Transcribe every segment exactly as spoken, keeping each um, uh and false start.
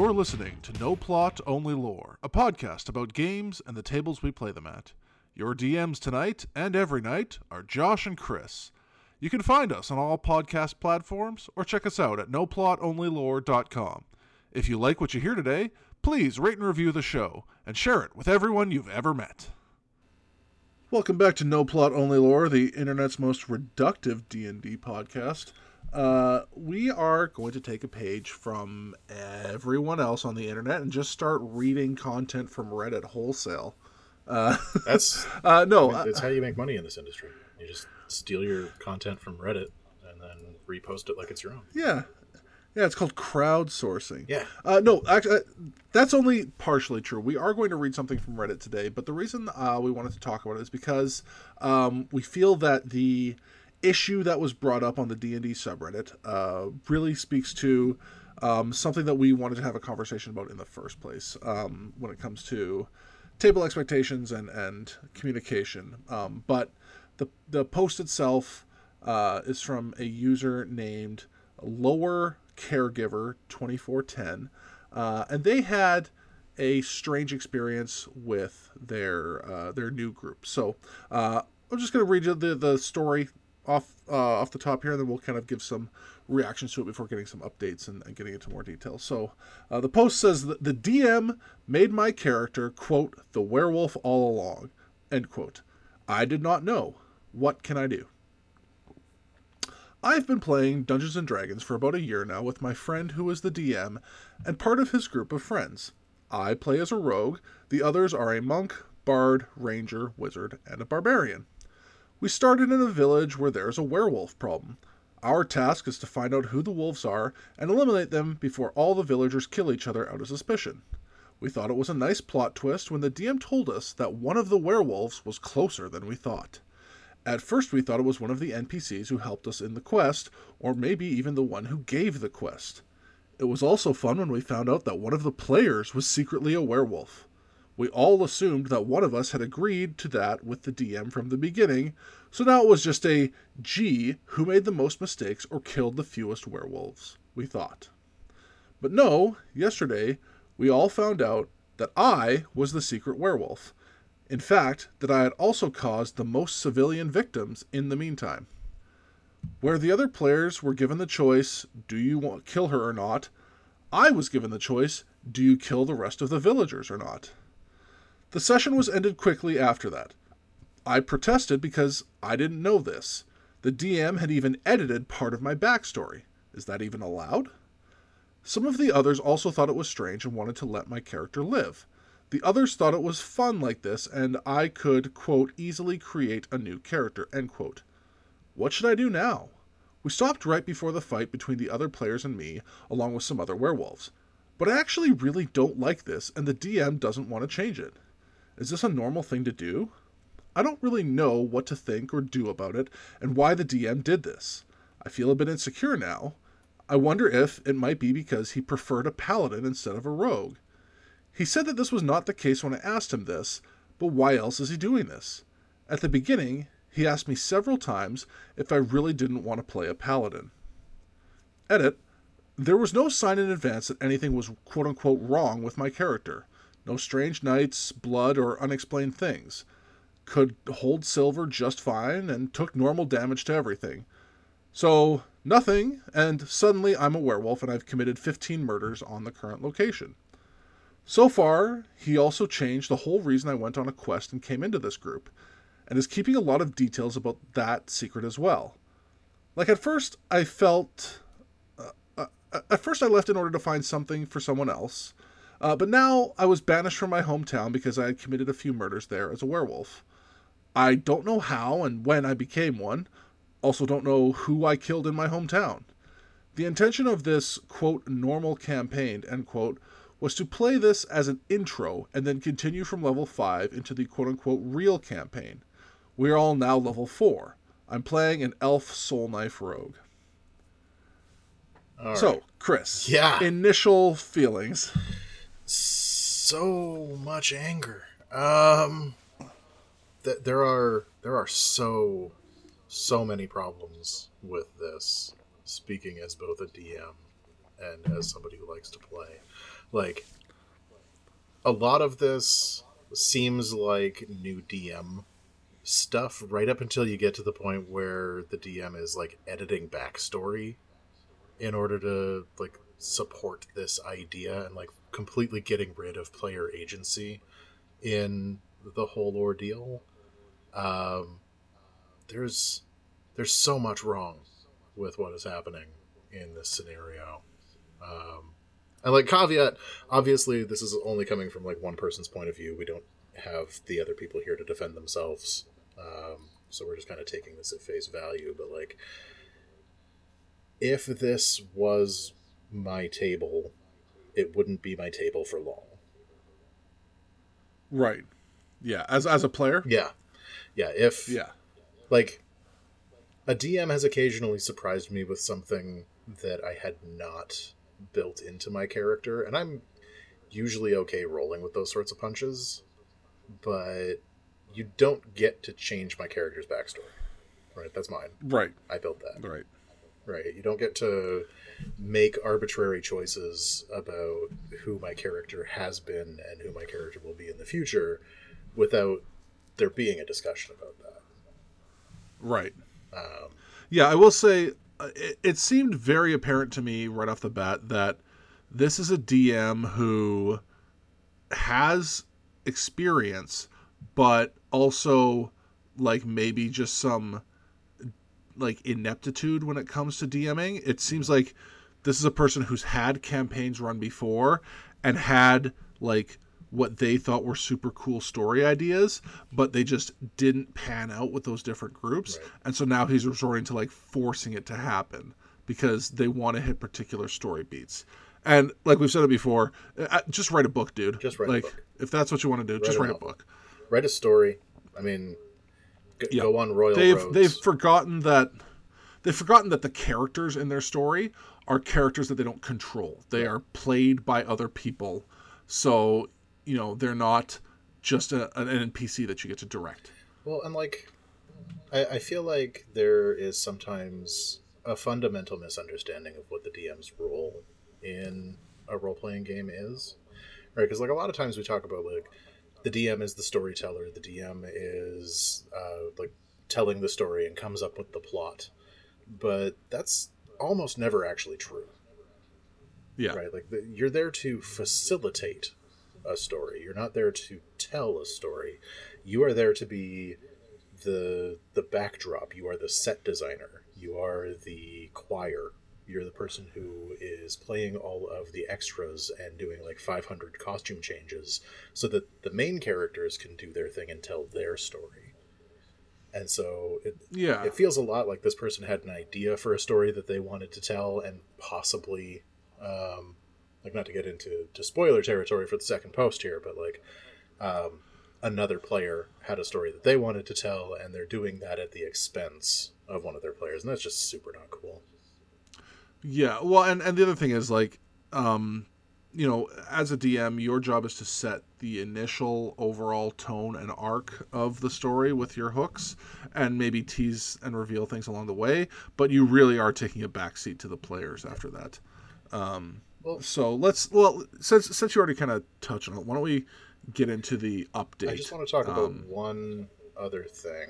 You're listening to No Plot, Only Lore, a podcast about games and the tables we play them at. Your D Ms tonight and every night are Josh and Chris. You can find us on all podcast platforms or check us out at no plot only lore dot com. If you like what you hear today, please rate and review the show and share it with everyone you've ever met. Welcome back to No Plot Only Lore, the internet's most reductive D and D podcast. Uh, we are going to take a page from everyone else on the internet and just start reading content from Reddit wholesale. Uh, That's uh, no, I mean, that's how you make money in this industry. You just steal your content from Reddit and then repost it like it's your own. Yeah. Yeah, it's called crowdsourcing. Yeah. Uh, no, actually, that's only partially true. We are going to read something from Reddit today, but the reason uh, we wanted to talk about it is because um, we feel that the issue that was brought up on the D and D subreddit uh, really speaks to um, something that we wanted to have a conversation about in the first place um, when it comes to table expectations and, and communication. Um, but the, the post itself uh, is from a user named Lower Caregiver twenty-four ten, uh, and they had a strange experience with their uh, their new group. So uh, I'm just going to read you the, the story off uh, off the top here, and then we'll kind of give some reactions to it before getting some updates and, and getting into more detail. So uh, the post says that the D M made my character, quote, the werewolf all along, end quote. I did not know. What can I do? I've been playing Dungeons and Dragons for about a year now with my friend who is the D M and part of his group of friends. I play as a rogue, the others are a monk, bard, ranger, wizard, and a barbarian. We started in a village where there's a werewolf problem. Our task is to find out who the wolves are and eliminate them before all the villagers kill each other out of suspicion. We thought it was a nice plot twist when the D M told us that one of the werewolves was closer than we thought. At first we thought it was one of the N P Cs who helped us in the quest, or maybe even the one who gave the quest. It was also fun when we found out that one of the players was secretly a werewolf. We all assumed that one of us had agreed to that with the D M from the beginning, so now it was just a G who made the most mistakes or killed the fewest werewolves, we thought. But no, yesterday we all found out that I was the secret werewolf. In fact, that I had also caused the most civilian victims in the meantime. Where the other players were given the choice, do you want to kill her or not, I was given the choice, do you kill the rest of the villagers or not? The session was ended quickly after that. I protested because I didn't know this. The D M had even edited part of my backstory. Is that even allowed? Some of the others also thought it was strange and wanted to let my character live. The others thought it was fun like this, and I could, quote, easily create a new character, end quote. What should I do now? We stopped right before the fight between the other players and me, along with some other werewolves. But I actually really don't like this, and the D M doesn't want to change it. Is this a normal thing to do? I don't really know what to think or do about it, and why the D M did this. I feel a bit insecure now. I wonder if it might be because he preferred a paladin instead of a rogue. He said that this was not the case when I asked him this, but why else is he doing this? At the beginning, he asked me several times if I really didn't want to play a paladin. Edit. There was no sign in advance that anything was quote-unquote wrong with my character. No strange nights, blood, or unexplained things. Could hold silver just fine and took normal damage to everything. So, nothing, and suddenly I'm a werewolf and I've committed fifteen murders on the current location. So far, he also changed the whole reason I went on a quest and came into this group, and is keeping a lot of details about that secret as well. Like at first, I felt... Uh, uh, at first I left in order to find something for someone else, uh, but now I was banished from my hometown because I had committed a few murders there as a werewolf. I don't know how and when I became one, also don't know who I killed in my hometown. The intention of this, quote, normal campaign, end quote, was to play this as an intro and then continue from level five into the quote-unquote real campaign. We are all now level four. I'm playing an elf soul knife rogue. All so, right. Chris, Yeah. initial feelings. So much anger. Um, th- there are there are so so many problems with this. Speaking as both a D M and as somebody who likes to play. Like, a lot of this seems like new D M stuff right up until you get to the point where the D M is like editing backstory in order to like support this idea and like completely getting rid of player agency in the whole ordeal. Um, there's there's so much wrong with what is happening in this scenario. Um, and like caveat, obviously this is only coming from like one person's point of view. We don't have the other people here to defend themselves. Um, so we're just kind of taking this at face value. But like, if this was my table, it wouldn't be my table for long. Right. Yeah. As as a player? Yeah. Yeah. If, yeah. like, a D M has occasionally surprised me with something that I had not built into my character, and I'm usually okay rolling with those sorts of punches, but you don't get to change my character's backstory. Right? That's mine. Right. I built that. Right. Right. You don't get to make arbitrary choices about who my character has been and who my character will be in the future without there being a discussion about that. Right. Um, yeah, I will say uh, it, it seemed very apparent to me right off the bat that this is a D M who has experience, but also like maybe just some like ineptitude when it comes to DMing. It seems like this is a person who's had campaigns run before and had like what they thought were super cool story ideas, but they just didn't pan out with those different groups. Right. And so now he's resorting to like forcing it to happen because they want to hit particular story beats. And like we've said it before, uh, just write a book, dude. Just write like, a book. If that's what you want to do, Write just a write novel. a book. Write a story. I mean, g- Yeah. go on royal They've roads. they've forgotten that they've forgotten that the characters in their story are characters that they don't control. They Yeah. are played by other people. So, you know, they're not just a, an N P C that you get to direct. Well, and like, I, I feel like there is sometimes a fundamental misunderstanding of what the D M's role in a role-playing game is, right? Because like a lot of times we talk about like the D M is the storyteller, the D M is uh, like telling the story and comes up with the plot, but that's almost never actually true. Yeah. Right? Like the, you're there to facilitate a story. You're not there to tell a story. You are there to be the the backdrop. You are the set designer. You are the choir. You're the person who is playing all of the extras and doing like five hundred costume changes so that the main characters can do their thing and tell their story. And so it, Yeah. it feels a lot like this person had an idea for a story that they wanted to tell and possibly, um, like not to get into to spoiler territory for the second post here, but like um, another player had a story that they wanted to tell and they're doing that at the expense of one of their players. And that's just super not cool. Yeah, well, and, and the other thing is, like, um, you know, as a D M, your job is to set the initial overall tone and arc of the story with your hooks and maybe tease and reveal things along the way, but you really are taking a backseat to the players after that. Um, Well- so let's, well, since since you already kind of touched on it, why don't we get into the update? I just want to talk about Um, one other thing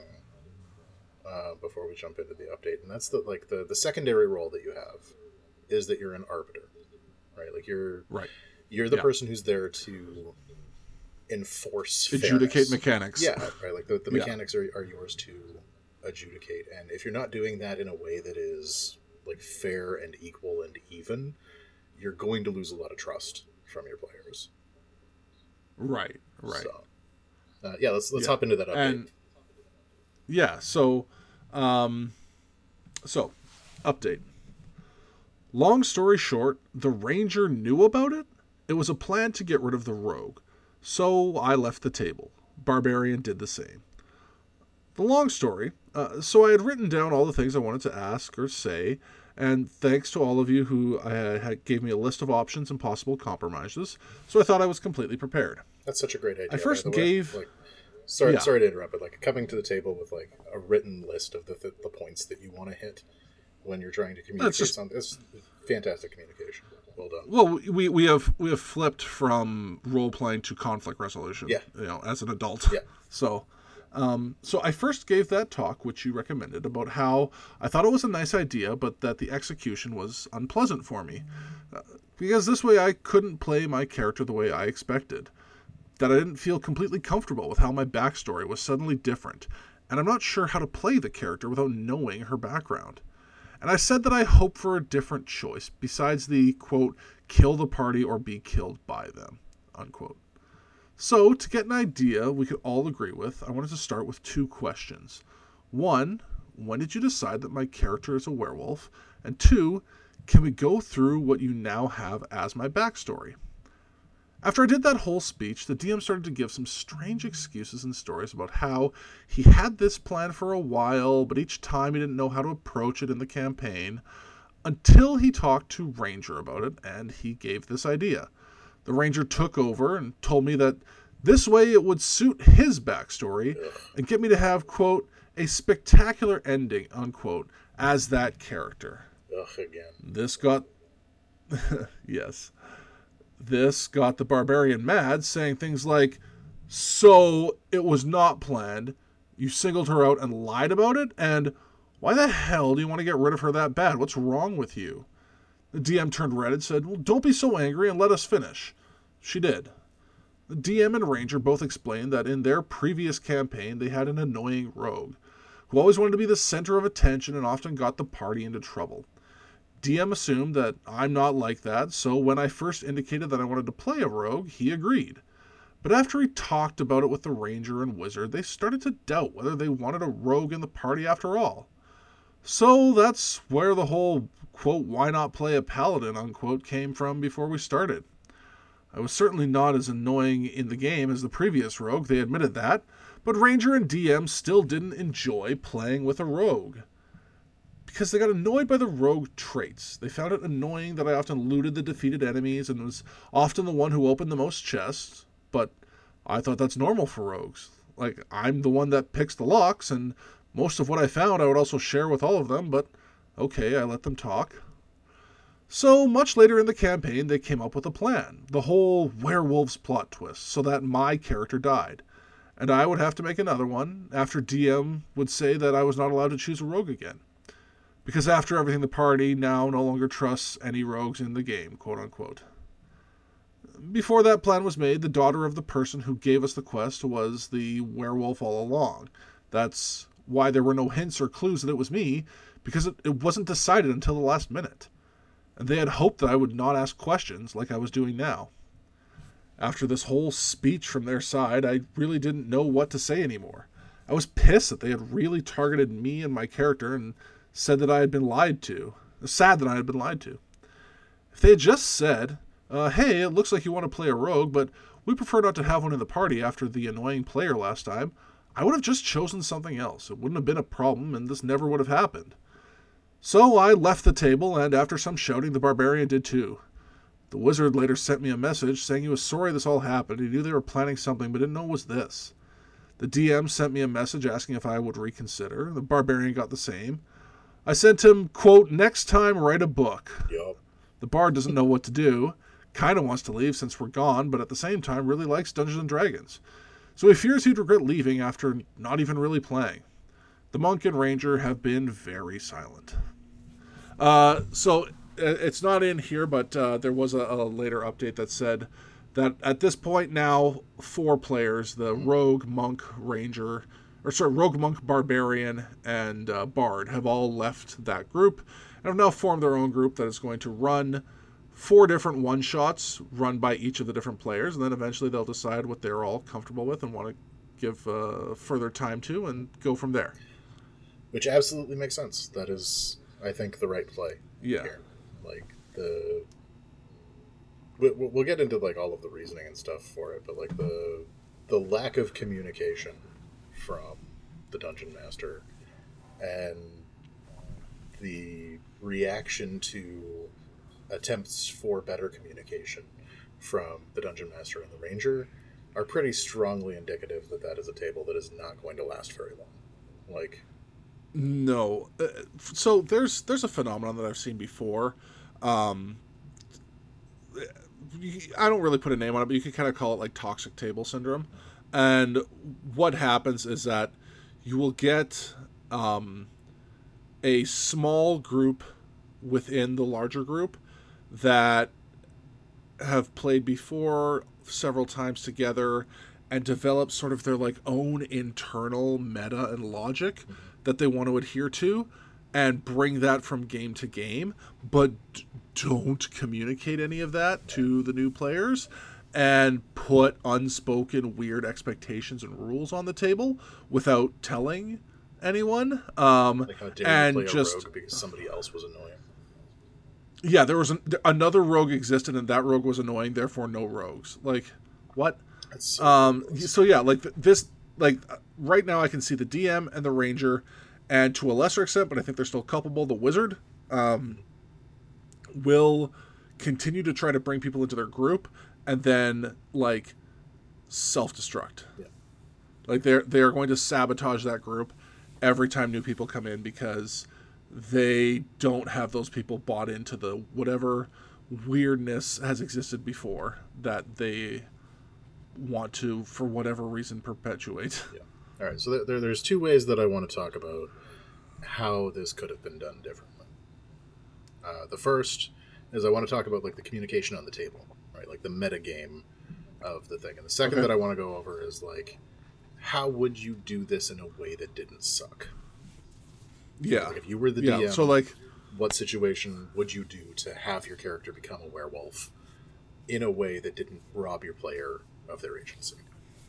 uh, before we jump into the update, and that's the like the, the secondary role that you have is that you're an arbiter, right? Like you're Right. you're the Yeah. person who's there to enforce Adjudicate fairness. mechanics. Yeah, right. Like the, the Yeah. mechanics are, are yours to adjudicate, and if you're not doing that in a way that is like fair and equal and even, you're going to lose a lot of trust from your players. Right, right. So, uh, yeah, let's let's Yeah. hop into that update. And yeah, so um so update. Long story short, the ranger knew about it. It was a plan to get rid of the rogue. So I left the table. Barbarian did the same. The long story, uh, so I had written down all the things I wanted to ask or say, and thanks to all of you who uh, had, gave me a list of options and possible compromises, so I thought I was completely prepared. That's such a great idea. I first by the way. gave- Like, sorry, Yeah. sorry to interrupt, but like coming to the table with like a written list of the the, the points that you want to hit when you're trying to communicate just- something. It's fantastic communication. well done. Well, we, we have we have flipped from role playing to conflict resolution. Yeah. You know, as an adult. Yeah. So, um, so I first gave that talk, which you recommended, about how I thought it was a nice idea, but that the execution was unpleasant for me, uh, because this way I couldn't play my character the way I expected. That I didn't feel completely comfortable with how my backstory was suddenly different, and I'm not sure how to play the character without knowing her background. And I said that I hope for a different choice, besides the, quote, kill the party or be killed by them, unquote. So, to get an idea we could all agree with, I wanted to start with two questions. One, when did you decide that my character is a werewolf? And two, can we go through what you now have as my backstory? After I did that whole speech, the D M started to give some strange excuses and stories about how he had this plan for a while, but each time he didn't know how to approach it in the campaign, until he talked to Ranger about it, and he gave this idea. The Ranger took over and told me that this way it would suit his backstory and get me to have, quote, a spectacular ending, unquote, as that character. Ugh, again. This got... yes. This got the barbarian mad, saying things like, so it was not planned, you singled her out and lied about it, and why the hell do you want to get rid of her that bad? What's wrong with you? The D M turned red and said, well, don't be so angry and let us finish. She did. The D M and Ranger both explained that in their previous campaign they had an annoying rogue, who always wanted to be the center of attention and often got the party into trouble. D M assumed that I'm not like that, so when I first indicated that I wanted to play a rogue, he agreed. But after he talked about it with the Ranger and Wizard, they started to doubt whether they wanted a rogue in the party after all. So that's where the whole, quote, why not play a paladin, unquote, came from before we started. I was certainly not as annoying in the game as the previous rogue, they admitted that, but Ranger and D M still didn't enjoy playing with a rogue. Because they got annoyed by the rogue traits. They found it annoying that I often looted the defeated enemies and was often the one who opened the most chests, but I thought that's normal for rogues. Like, I'm the one that picks the locks, and most of what I found I would also share with all of them, but okay, I let them talk. So, much later in the campaign, they came up with a plan, the whole werewolves plot twist, so that my character died. And I would have to make another one, after D M would say that I was not allowed to choose a rogue again. Because after everything, the party now no longer trusts any rogues in the game, quote-unquote. Before that plan was made, the daughter of the person who gave us the quest was the werewolf all along. That's why there were no hints or clues that it was me, because it, it wasn't decided until the last minute. And they had hoped that I would not ask questions like I was doing now. After this whole speech from their side, I really didn't know what to say anymore. I was pissed that they had really targeted me and my character and said that I had been lied to. Sad that I had been lied to. If they had just said, uh, hey, it looks like you want to play a rogue, but we prefer not to have one in the party after the annoying player last time, I would have just chosen something else. It wouldn't have been a problem, and this never would have happened. So I left the table, and after some shouting, the barbarian did too. The wizard later sent me a message saying he was sorry this all happened. He knew they were planning something, but didn't know it was this. The D M sent me a message asking if I would reconsider. The barbarian got the same. I sent him, quote, next time write a book. Yup. The bard doesn't know what to do, kind of wants to leave since we're gone, but at the same time really likes Dungeons and Dragons. So he fears he'd regret leaving after not even really playing. The monk and ranger have been very silent. Uh, so it's not in here, but uh, there was a, a later update that said that at this point now, four players, the rogue, monk, ranger, or sorry, rogue, monk, barbarian, and uh, bard have all left that group and have now formed their own group that is going to run four different one-shots run by each of the different players, and then eventually they'll decide what they're all comfortable with and want to give uh, further time to and go from there. Which absolutely makes sense. That is, I think, the right play. Yeah. Here. Like, the... we- We'll get into, like, all of the reasoning and stuff for it, but, like, the the lack of communication from the Dungeon Master and the reaction to attempts for better communication from the Dungeon Master and the Ranger are pretty strongly indicative that that is a table that is not going to last very long. Like, No. Uh, so there's there's a phenomenon that I've seen before. Um, I don't really put a name on it, but you could kind of call it like toxic table syndrome. And what happens is that you will get um, a small group within the larger group that have played before several times together and develop sort of their like own internal meta and logic mm-hmm. that they want to adhere to and bring that from game to game, but d- don't communicate any of that to the new players and put unspoken weird expectations and rules on the table without telling anyone. Um, like how dare and you play just a rogue because somebody else was annoying. Yeah, there was an, another rogue existed, and that rogue was annoying. Therefore, no rogues. Like, what? That's so um. So yeah, like this. Like right now, I can see the D M and the ranger, and to a lesser extent, but I think they're still culpable. The wizard, um, will continue to try to bring people into their group, and then like self-destruct. Yeah. Like they're they are going to sabotage that group every time new people come in because they don't have those people bought into the whatever weirdness has existed before that they want to, for whatever reason, perpetuate. Yeah. All right. So there, there's two ways that I want to talk about how this could have been done differently. Uh, the first is I want to talk about like the communication on the table, right? Like the meta game of the thing. And the second Okay. that I want to go over is like, how would you do this in a way that didn't suck? Yeah. Like if you were the yeah. D M, So like, what situation would you do to have your character become a werewolf in a way that didn't rob your player of their agency?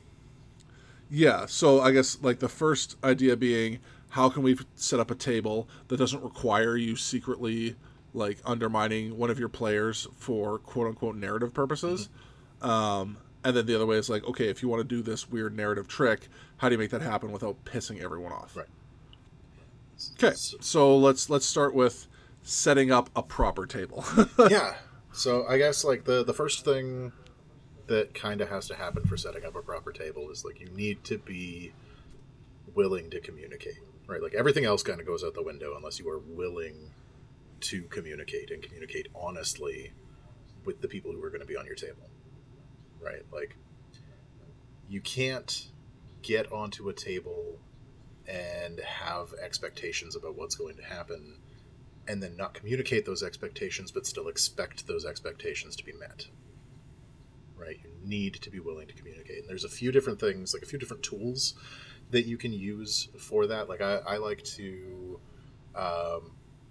yeah. So I guess like the first idea being, how can we set up a table that doesn't require you secretly like undermining one of your players for quote unquote narrative purposes? Mm-hmm. Um, and then the other way is like, okay, if you want to do this weird narrative trick, how do you make that happen without pissing everyone off? Right. Okay, so let's let's start with setting up a proper table. Yeah. So I guess like the the first thing that kind of has to happen for setting up a proper table is like you need to be willing to communicate, right? Like everything else kind of goes out the window unless you are willing to communicate and communicate honestly with the people who are going to be on your table, right? Like you can't get onto a table and have expectations about what's going to happen and then not communicate those expectations but still expect those expectations to be met, right? You need to be willing to communicate, and there's a few different things, like a few different tools that you can use for that. Like I, I like to um,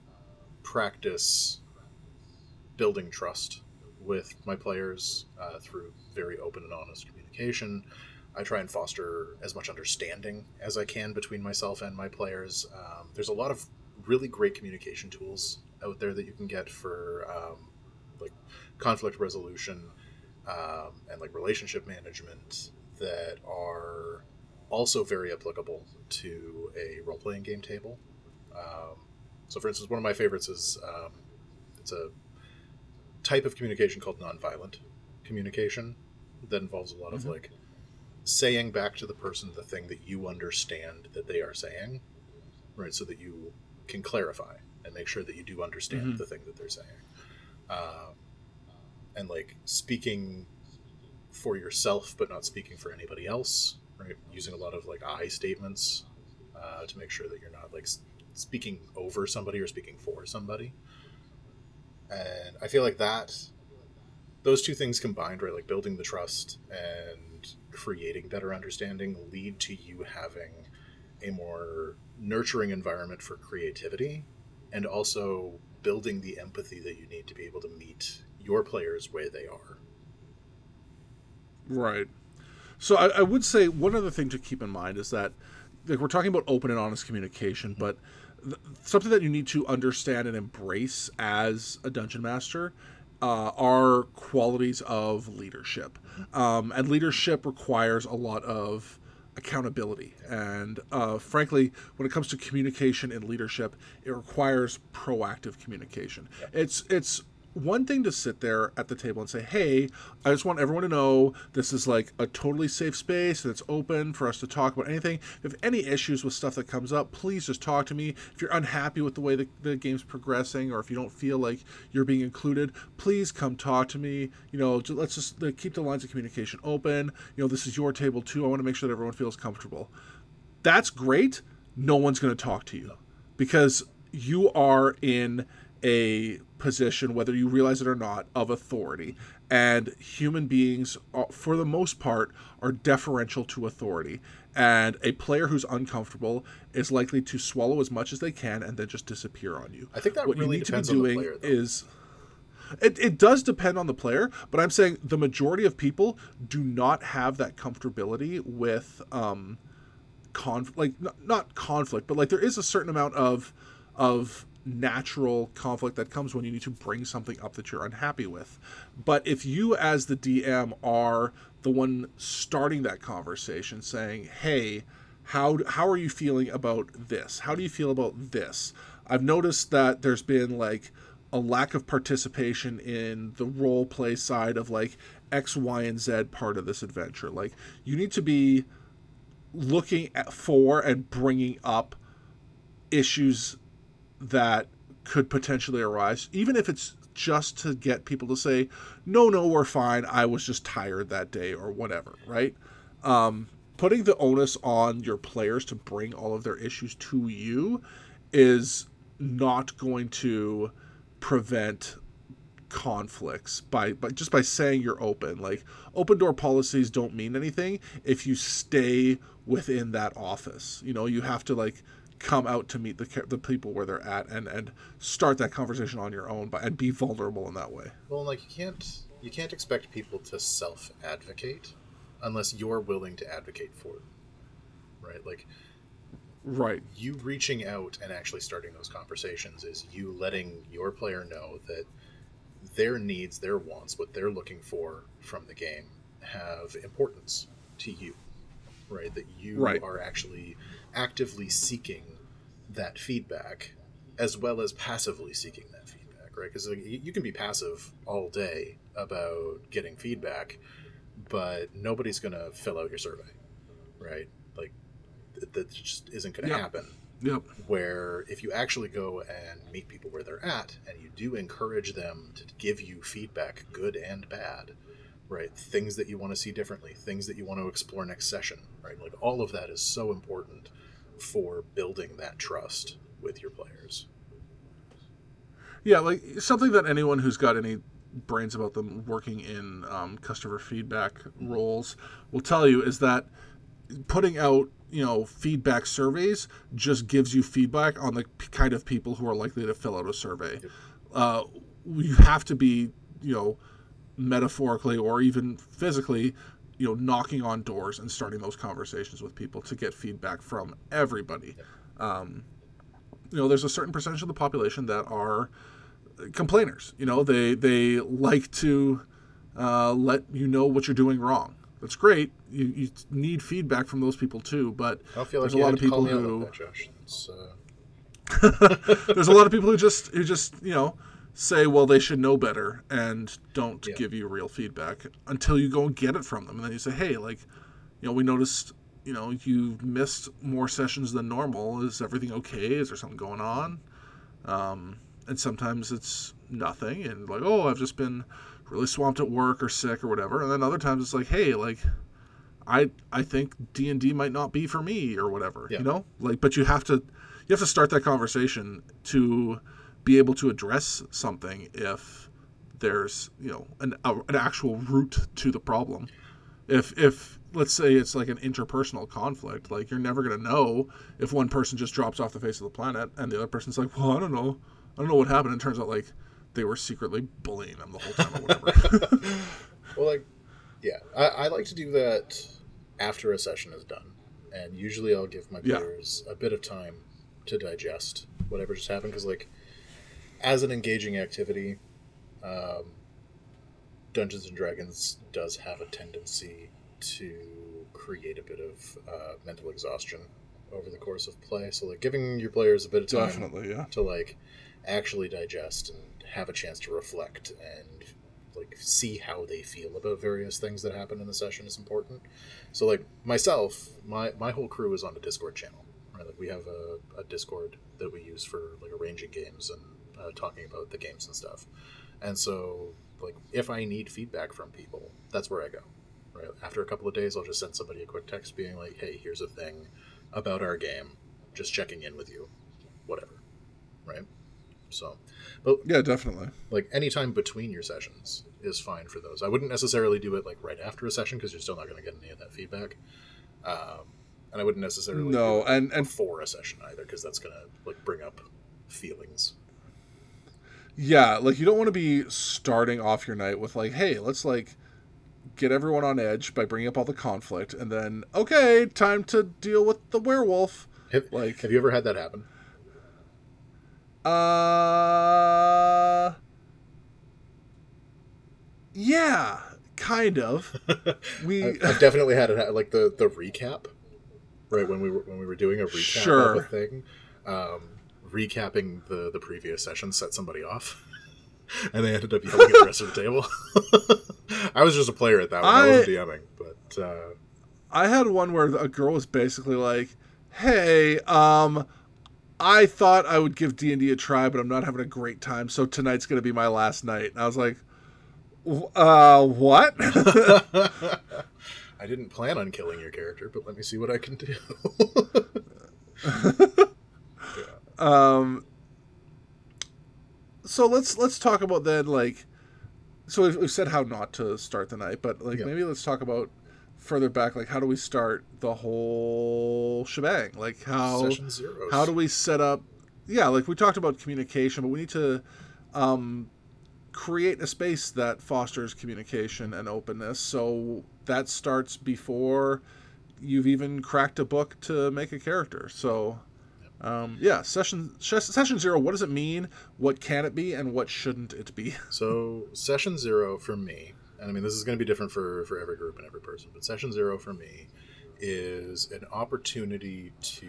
practice building trust with my players uh, through very open and honest communication. I try and foster as much understanding as I can between myself and my players. Um, there's a lot of really great communication tools out there that you can get for um, like conflict resolution um, and like relationship management that are also very applicable to a role-playing game table. Um, so for instance, one of my favorites is um, it's a type of communication called nonviolent communication that involves a lot mm-hmm. of like saying back to the person the thing that you understand that they are saying, right? So that you can clarify and make sure that you do understand mm-hmm. the thing that they're saying. Um, and like speaking for yourself, but not speaking for anybody else, right? Using a lot of like I statements uh, to make sure that you're not like speaking over somebody or speaking for somebody. And I feel like that, those two things combined, right? Like building the trust and creating better understanding lead to you having a more nurturing environment for creativity and also building the empathy that you need to be able to meet your players where they are. Right. So I, I would say one other thing to keep in mind is that like, we're talking about open and honest communication, mm-hmm. but th- something that you need to understand and embrace as a dungeon master Uh, are qualities of leadership. Um, and leadership requires a lot of accountability. And uh, frankly, when it comes to communication and leadership, it requires proactive communication. Yep. It's it's one thing to sit there at the table and say, hey, I just want everyone to know this is like a totally safe space that's open for us to talk about anything. If you have any issues with stuff that comes up, please just talk to me. If you're unhappy with the way the, the game's progressing, or if you don't feel like you're being included, please come talk to me. You know, let's just keep the lines of communication open. You know, this is your table too. I want to make sure that everyone feels comfortable. That's great. No one's going to talk to you because you are in a position, whether you realize it or not, of authority. And human beings, are, for the most part, are deferential to authority. And a player who's uncomfortable is likely to swallow as much as they can and then just disappear on you. I think that what really you need depends to be doing on the player, though. is... It, it does depend on the player, but I'm saying the majority of people do not have that comfortability with... Um, Conf- like not, not conflict, but like there is a certain amount of of natural conflict that comes when you need to bring something up that you're unhappy with. But if you as the D M are the one starting that conversation saying, hey, how how are you feeling about this? How do you feel about this? I've noticed that there's been like a lack of participation in the role play side of like X, Y, and Z part of this adventure. Like you need to be looking at for and bringing up issues that could potentially arise, even if it's just to get people to say, no, no, we're fine. I was just tired that day or whatever, right? Um, putting the onus on your players to bring all of their issues to you is not going to prevent conflicts by, by just by saying you're open. Like open door policies don't mean anything if you stay within that office. You know, you have to like come out to meet the the people where they're at and and start that conversation on your own, but and be vulnerable in that way. Well, like you can't you can't expect people to self-advocate unless you're willing to advocate for them, right? Like right you reaching out and actually starting those conversations is you letting your player know that their needs, their wants, what they're looking for from the game have importance to you, right? That you right. are actually actively seeking that feedback as well as passively seeking that feedback, right? Because like, you can be passive all day about getting feedback, but nobody's going to fill out your survey, right? Like that, that just isn't going to yep. happen. Yep. Where if you actually go and meet people where they're at and you do encourage them to give you feedback, good and bad, right? Things that you want to see differently, things that you want to explore next session, right? Like all of that is so important for building that trust with your players. Yeah, like something that anyone who's got any brains about them working in um, customer feedback roles will tell you is that putting out, you know, feedback surveys just gives you feedback on the kind of people who are likely to fill out a survey. Yep. Uh, you have to be, you know, metaphorically or even physically, you know, knocking on doors and starting those conversations with people to get feedback from everybody. Yep. Um, you know, there's a certain percentage of the population that are complainers. You know, they they like to uh, let you know what you're doing wrong. That's great. You, you need feedback from those people too, but I don't feel like there's you a lot had of to call people me out who on that, Josh. It's, uh... there's a lot of people who just who just you know say, well, they should know better and don't yeah. give you real feedback until you go and get it from them, and then you say, hey, like, you know, we noticed, you know, you missed more sessions than normal. Is everything okay? Is there something going on? Um, and sometimes it's nothing, and like, oh, I've just been really swamped at work or sick or whatever. And then other times it's like, hey, like, I I think D and D might not be for me or whatever, yeah. you know? Like, but you have to you have to start that conversation to be able to address something if there's, you know, an a, an actual root to the problem. If if let's say it's like an interpersonal conflict, like you're never going to know if one person just drops off the face of the planet and the other person's like, well, I don't know. I don't know what happened. And it turns out like they were secretly bullying them the whole time or whatever. Well, like, yeah, I, I like to do that after a session is done. And usually I'll give my players yeah. a bit of time to digest whatever just happened. Because, like, as an engaging activity, um, Dungeons and Dragons does have a tendency to create a bit of uh, mental exhaustion over the course of play. So, like, giving your players a bit of time Definitely, yeah. to, like, actually digest and have a chance to reflect and like see how they feel about various things that happen in the session is important. So like myself, my my whole crew is on a Discord channel, right? Like we have a, a Discord that we use for like arranging games and uh, talking about the games and stuff. And so like if I need feedback from people, that's where I go, right? After a couple of days, I'll just send somebody a quick text being like, hey, here's a thing about our game, just checking in with you, whatever, right? So, but Yeah, definitely. like any time between your sessions is fine for those. I wouldn't necessarily do it like right after a session because you're still not going to get any of that feedback. Um, and I wouldn't necessarily No, do it and, and before a session either because that's going to like bring up feelings. yeah, like you don't want to be starting off your night with like, hey, let's like get everyone on edge by bringing up all the conflict, and then okay, time to deal with the werewolf. Have, Like, have you ever had that happen? Uh, yeah, kind of. We I've, I've definitely had it like the the recap, right when we were when we were doing a recap Sure. of a thing. Um, recapping the the previous session set somebody off, and they ended up yelling at the rest of the table. I was just a player at that one. I, I- wasn't DMing, but uh, I had one where a girl was basically like, "Hey, um, I thought I would give D and D a try, but I'm not having a great time, so tonight's gonna be my last night." And I was like, "W- "Uh, what?" I didn't plan on killing your character, but let me see what I can do. Um, so let's let's talk about then, like, so we've, we've said how not to start the night, but like Yeah. maybe let's talk about further back, like how do we start the whole shebang? Like how Session zeros. how do we set up? Yeah, like we talked about communication, but we need to um, create a space that fosters communication and openness. So that starts before you've even cracked a book to make a character. So. Um, yeah, session sh- session zero. What does it mean? What can it be, and what shouldn't it be? So session zero for me, and I mean this is going to be different for for every group and every person, but session zero for me is an opportunity to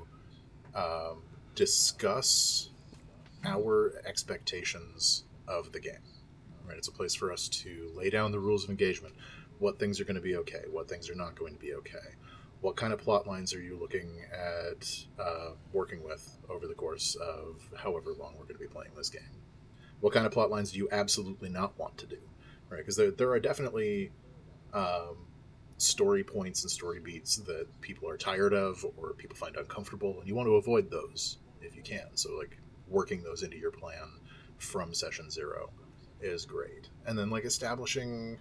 um, discuss our expectations of the game. Right, it's a place for us to lay down the rules of engagement. What things are going to be okay? What things are not going to be okay? What kind of plot lines are you looking at uh, working with over the course of however long we're going to be playing this game? What kind of plot lines do you absolutely not want to do? Right, because there, there are definitely um, story points and story beats that people are tired of or people find uncomfortable, and you want to avoid those if you can. So, like, working those into your plan from session zero is great. And then, like, establishing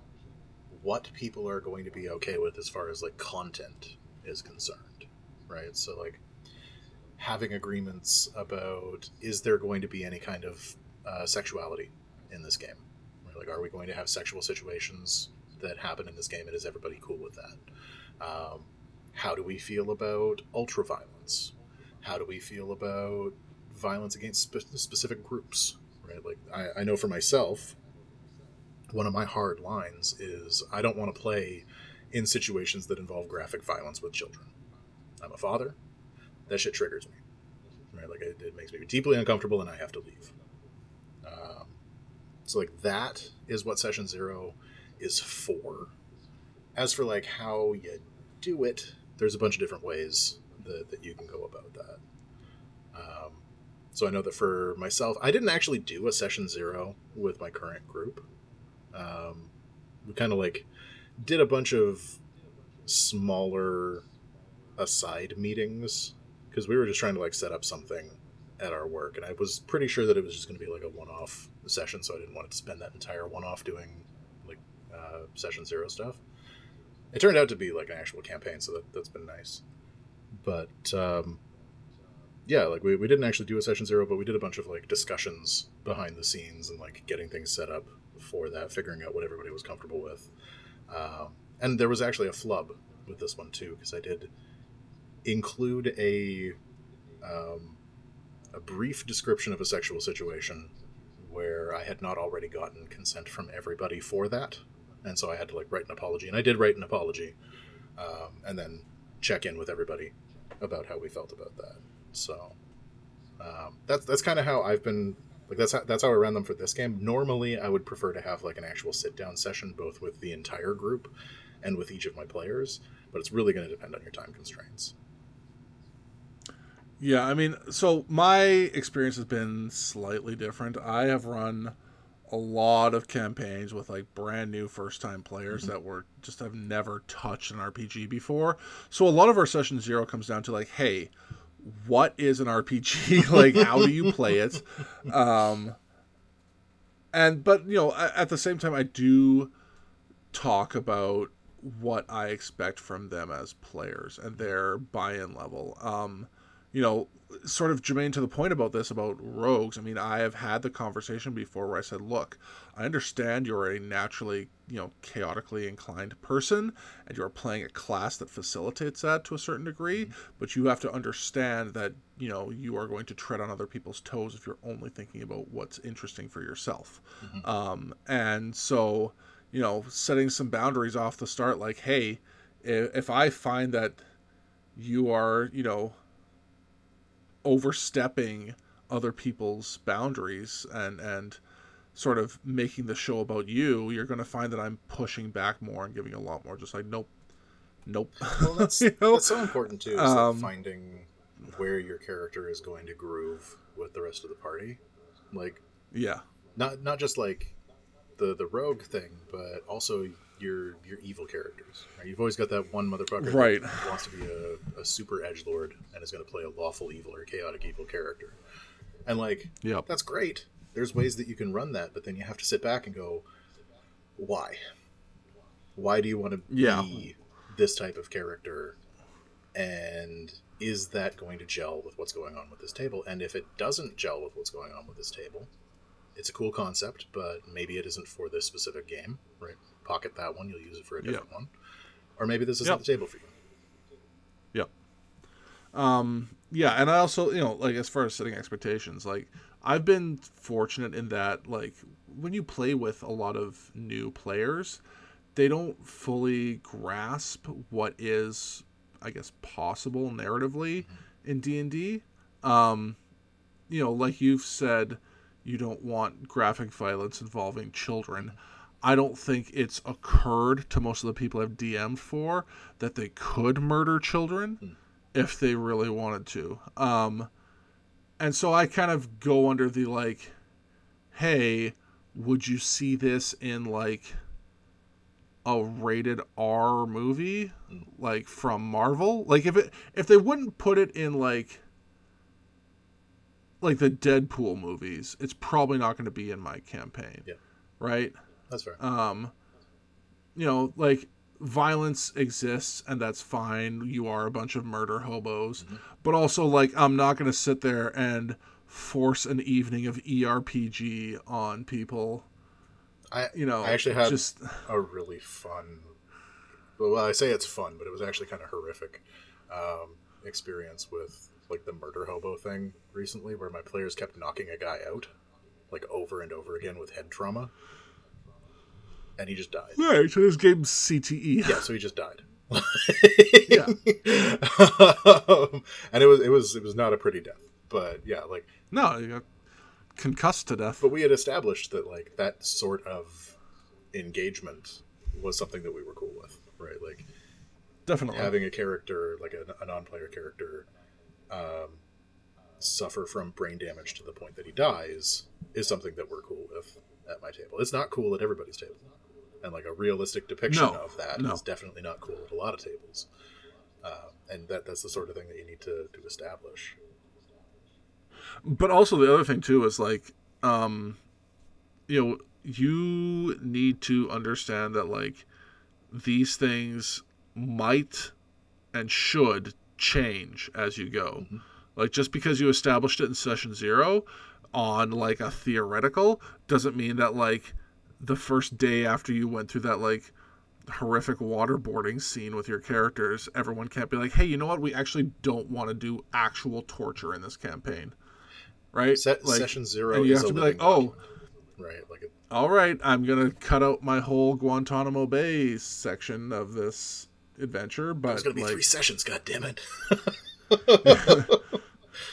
what people are going to be okay with as far as like content is concerned, right? So like having agreements about is there going to be any kind of uh, sexuality in this game? Right? Like, are we going to have sexual situations that happen in this game, and is everybody cool with that? Um, how do we feel about ultra violence? How do we feel about violence against spe- specific groups? Right? Like I, I know for myself, one of my hard lines is I don't want to play in situations that involve graphic violence with children. I'm a father. That shit triggers me. Right? Like it, it makes me deeply uncomfortable, and I have to leave. Um, so like that is what session zero is for. As for like how you do it, there's a bunch of different ways that, that you can go about that. Um, so I know that for myself, I didn't actually do a session zero with my current group. Um, we kind of like did a bunch of smaller aside meetings because we were just trying to like set up something at our work, and I was pretty sure that it was just going to be like a one-off session, so I didn't want to spend that entire one-off doing like uh, session zero stuff. It turned out to be like an actual campaign, so that, that's been nice. But um, yeah, like we, we didn't actually do a session zero, but we did a bunch of like discussions behind the scenes and like getting things set up for that, figuring out what everybody was comfortable with. Um, and there was actually a flub with this one too, because I did include a um, a brief description of a sexual situation where I had not already gotten consent from everybody for that, and so I had to like write an apology, and I did write an apology, um, and then check in with everybody about how we felt about that. So Um, that's that's kind of how I've been. Like that's how, that's how I ran them for this game. Normally, I would prefer to have like an actual sit down session, both with the entire group and with each of my players. But it's really going to depend on your time constraints. Yeah, I mean, so my experience has been slightly different. I have run a lot of campaigns with like brand new first time players mm-hmm. that were just have never touched an R P G before. So a lot of our session zero comes down to like, hey, what is an R P G? Like, how do you play it? Um, and, but, you know, at the same time, I do talk about what I expect from them as players and their buy-in level. Um, you know, sort of germane to the point about this, about rogues. I mean, I have had the conversation before where I said, look, I understand you're a naturally, you know, chaotically inclined person and you're playing a class that facilitates that to a certain degree, but you have to understand that, you know, you are going to tread on other people's toes if you're only thinking about what's interesting for yourself. Mm-hmm. Um, and so, you know, setting some boundaries off the start, like, hey, if I find that you are, you know, overstepping other people's boundaries and and sort of making the show about you, you're going to find that I'm pushing back more and giving a lot more just like nope nope well that's, you know? That's so important too, is um, like finding where your character is going to groove with the rest of the party. Like yeah not not just like the the rogue thing, but also your your evil characters. Right? You've always got that one motherfucker right. that wants to be a, a super edgelord and is going to play a lawful evil or a chaotic evil character. And like, yep. that's great. There's ways that you can run that, but then you have to sit back and go, why? Why do you want to yeah. be this type of character? And is that going to gel with what's going on with this table? And if it doesn't gel with what's going on with this table, it's a cool concept, but maybe it isn't for this specific game, right? Pocket that one, you'll use it for a different yep. one. Or maybe this isn't yep. the table for you. Yep. Um, yeah, and I also, you know, like, as far as setting expectations, like, I've been fortunate in that, like, when you play with a lot of new players, they don't fully grasp what is, I guess, possible narratively mm-hmm. in D and D. Um, you know, like you've said, you don't want graphic violence involving children. I don't think it's occurred to most of the people I've D M'd for that they could murder children mm. if they really wanted to. Um, and so I kind of go under the, like, hey, would you see this in, like, a rated R movie, mm. like, from Marvel? Like, if it if they wouldn't put it in, like, like the Deadpool movies, it's probably not going to be in my campaign. Yeah. Right? That's fair. Um, you know, like, violence exists, and that's fine. You are a bunch of murder hobos. Mm-hmm. But also, like, I'm not going to sit there and force an evening of E R P G on people. I, you know, I actually had just a really fun... Well, I say it's fun, but it was actually kind of horrific um, experience with, like, the murder hobo thing recently, where my players kept knocking a guy out, like, over and over again with head trauma. And he just died. Right, so this game's C T E. Yeah, so he just died. yeah. um, and it was it was it was not a pretty death. But yeah, like no, you got concussed to death. But we had established that like that sort of engagement was something that we were cool with, right? Like definitely having a character, like a, a non-player character, um, suffer from brain damage to the point that he dies is something that we're cool with at my table. It's not cool at everybody's table. And like a realistic depiction no, of that no. is definitely not cool at a lot of tables. Uh, and that that's the sort of thing that you need to, to establish. But also the other thing too is like, um, you know, you need to understand that like these things might and should change as you go. Mm-hmm. Like just because you established it in session zero on like a theoretical doesn't mean that like the first day after you went through that like horrific waterboarding scene with your characters, everyone can't be like, hey, you know what? We actually don't want to do actual torture in this campaign. Right? Se- like, session zero and you is have to a be like, document. oh, right. Like, it... all right, I'm going to cut out my whole Guantanamo Bay section of this adventure. But it's going to be like, three sessions, goddammit.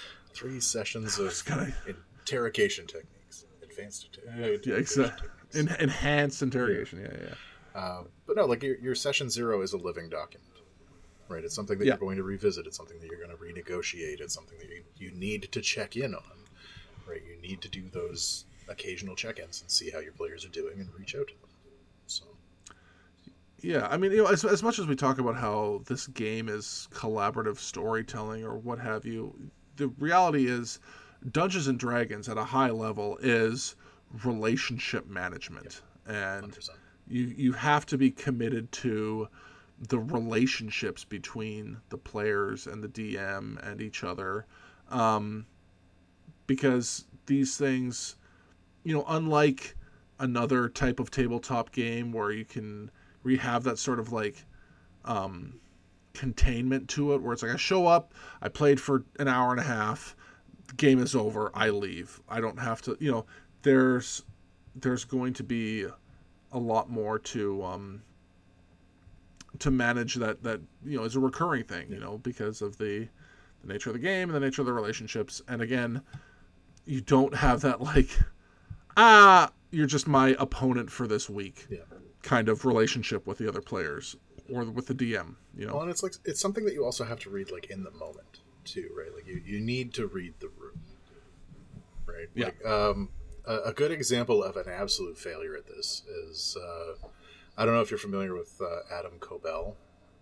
Three sessions of gonna... interrogation techniques. Advanced inter- yeah, exactly. En- enhanced interrogation. Yeah, yeah. yeah. Uh, but no, like your, your session zero is a living document, right? It's something that yeah. you're going to revisit. It's something that you're going to renegotiate. It's something that you, you need to check in on, right? You need to do those occasional check-ins and see how your players are doing and reach out to them. So, yeah, I mean, you know, as as much as we talk about how this game is collaborative storytelling or what have you, the reality is Dungeons and Dragons at a high level is relationship management, yeah, and one hundred percent. you you have to be committed to the relationships between the players and the D M and each other, um, because these things, you know, unlike another type of tabletop game where you can where you have that sort of like um, containment to it, where it's like I show up, I played for an hour and a half, the game is over, I leave. I don't have to, you know, there's there's going to be a lot more to um, to manage that that you know is a recurring thing, you know, because of the the nature of the game and the nature of the relationships. And again, you don't have that like ah you're just my opponent for this week, yeah, kind of relationship with the other players or with the D M, you know. Well, and it's like it's something that you also have to read like in the moment too, right? Like you, you need to read the room, right? Yeah. Like, um, a, a good example of an absolute failure at this is uh, I don't know if you're familiar with uh, Adam Cobell.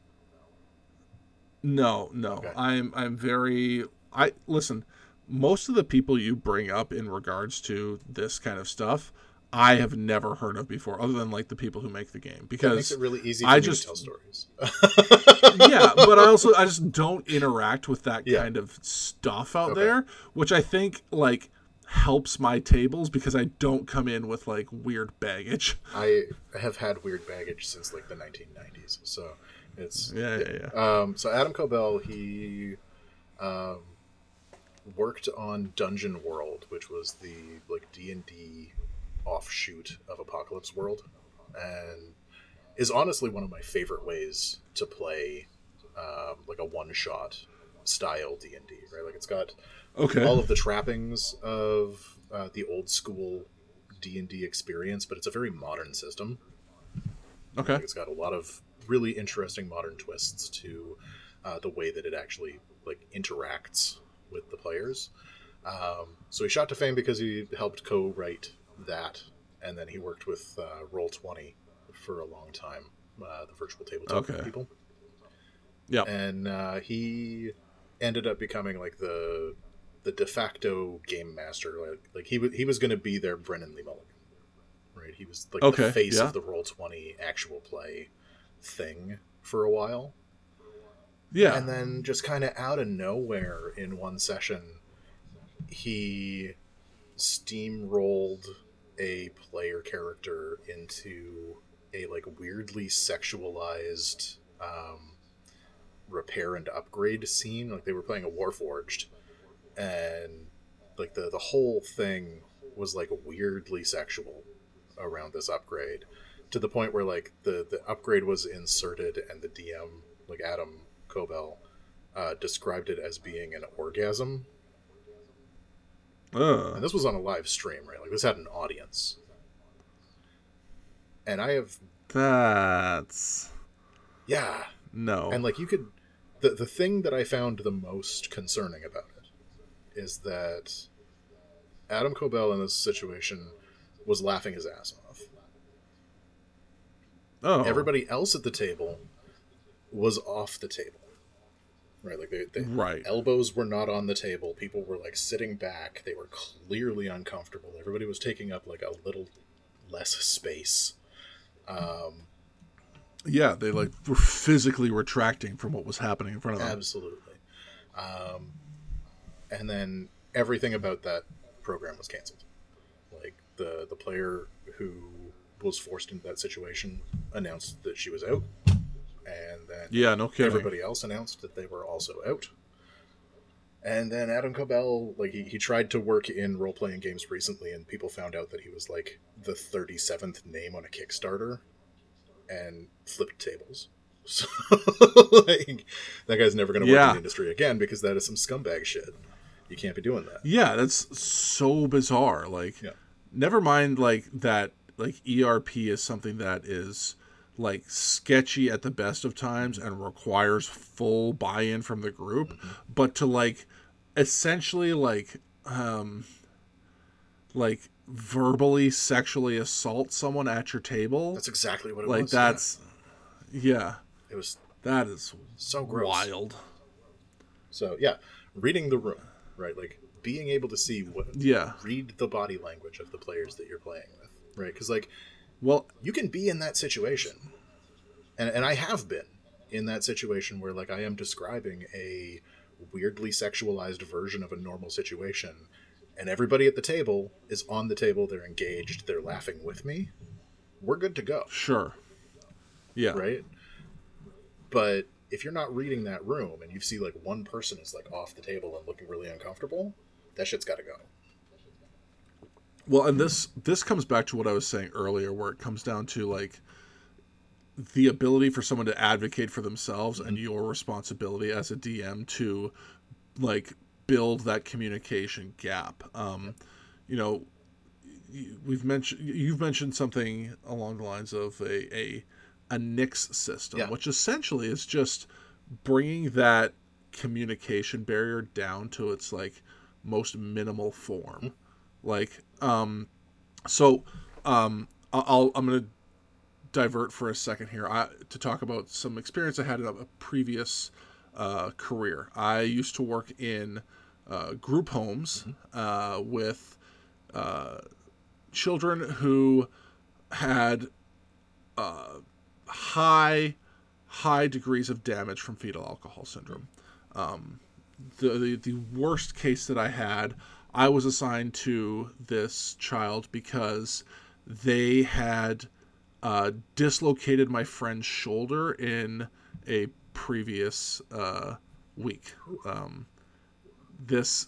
No, no, okay. I'm I'm very I listen. Most of the people you bring up in regards to this kind of stuff, I have never heard of before, other than like the people who make the game. Because that makes it really easy for I me just to tell stories. Yeah, but I also I just don't interact with that yeah. kind of stuff out okay. there, which I think like helps my tables because I don't come in with like weird baggage. I have had weird baggage since like the nineteen nineties, so it's yeah, yeah, yeah. Um, so Adam Cobell, he um, worked on Dungeon World, which was the like D and D offshoot of Apocalypse World, and is honestly one of my favorite ways to play um, like a one-shot style D and D, right? Like it's got okay. all of the trappings of uh, the old school D and D experience, but it's a very modern system. Okay. Like it's got a lot of really interesting modern twists to uh, the way that it actually like interacts with the players. Um, so he shot to fame because he helped co-write that, and then he worked with uh, Roll twenty for a long time, uh, the virtual tabletop okay. people. Yeah, and uh, he ended up becoming like the the de facto game master. Like, like he was he was going to be their Brennan Lee Mulligan, right? He was like okay. the face yeah. of the Roll twenty actual play thing for a while. Yeah, and then just kind of out of nowhere in one session, he steamrolled a player character into a like weirdly sexualized um, repair and upgrade scene. Like they were playing a Warforged, and like the the whole thing was like weirdly sexual around this upgrade, to the point where like the the upgrade was inserted and the D M, like Adam Cobell, uh, described it as being an orgasm. Uh. And this was on a live stream, right? Like this had an audience. And I have that's yeah no and like you could the the thing that I found the most concerning about it is that Adam Cobell in this situation was laughing his ass off. Oh, everybody else at the table was off the table, right? Like they, they right. elbows were not on the table. People were like sitting back. They were clearly uncomfortable. Everybody was taking up like a little less space. Um, yeah, they like were physically retracting from what was happening in front of them. Absolutely. Um, and then everything about that program was canceled. Like the the player who was forced into that situation announced that she was out. And then yeah, no kidding. everybody else announced that they were also out. And then Adam Cobell, like he, he tried to work in role-playing games recently, and people found out that he was like the thirty-seventh name on a Kickstarter and flipped tables. So like that guy's never going to work yeah. in the industry again because that is some scumbag shit. You can't be doing that. Yeah, that's so bizarre. Like, Yeah. never mind like that. Like E R P is something that is like sketchy at the best of times and requires full buy-in from the group, mm-hmm. but to like essentially like um like verbally sexually assault someone at your table. That's exactly what it like was. Like that's yeah. yeah. It was that is so gross. Wild. So yeah, reading the room, right? Like being able to see what yeah. read the body language of the players that you're playing with, right? Cuz like well, you can be in that situation. And and I have been in that situation where like I am describing a weirdly sexualized version of a normal situation, and everybody at the table is on the table, they're engaged, they're laughing with me. We're good to go. Sure. Yeah. Right? But if you're not reading that room and you see like one person is like off the table and looking really uncomfortable, that shit's got to go. Well, and this this comes back to what I was saying earlier, where it comes down to like the ability for someone to advocate for themselves, mm-hmm. and your responsibility as a D M to like build that communication gap. Um, you know, we've mentioned you've mentioned something along the lines of a a, a N I C S system, yeah. which essentially is just bringing that communication barrier down to its like most minimal form. Mm-hmm. Like, um, so um, I'll I'm gonna divert for a second here I, to talk about some experience I had in a, a previous uh, career. I used to work in uh, group homes mm-hmm. uh, with uh, children who had uh, high, high degrees of damage from fetal alcohol syndrome. Um, the, the the worst case that I had, I was assigned to this child because they had uh, dislocated my friend's shoulder in a previous uh, week. Um, this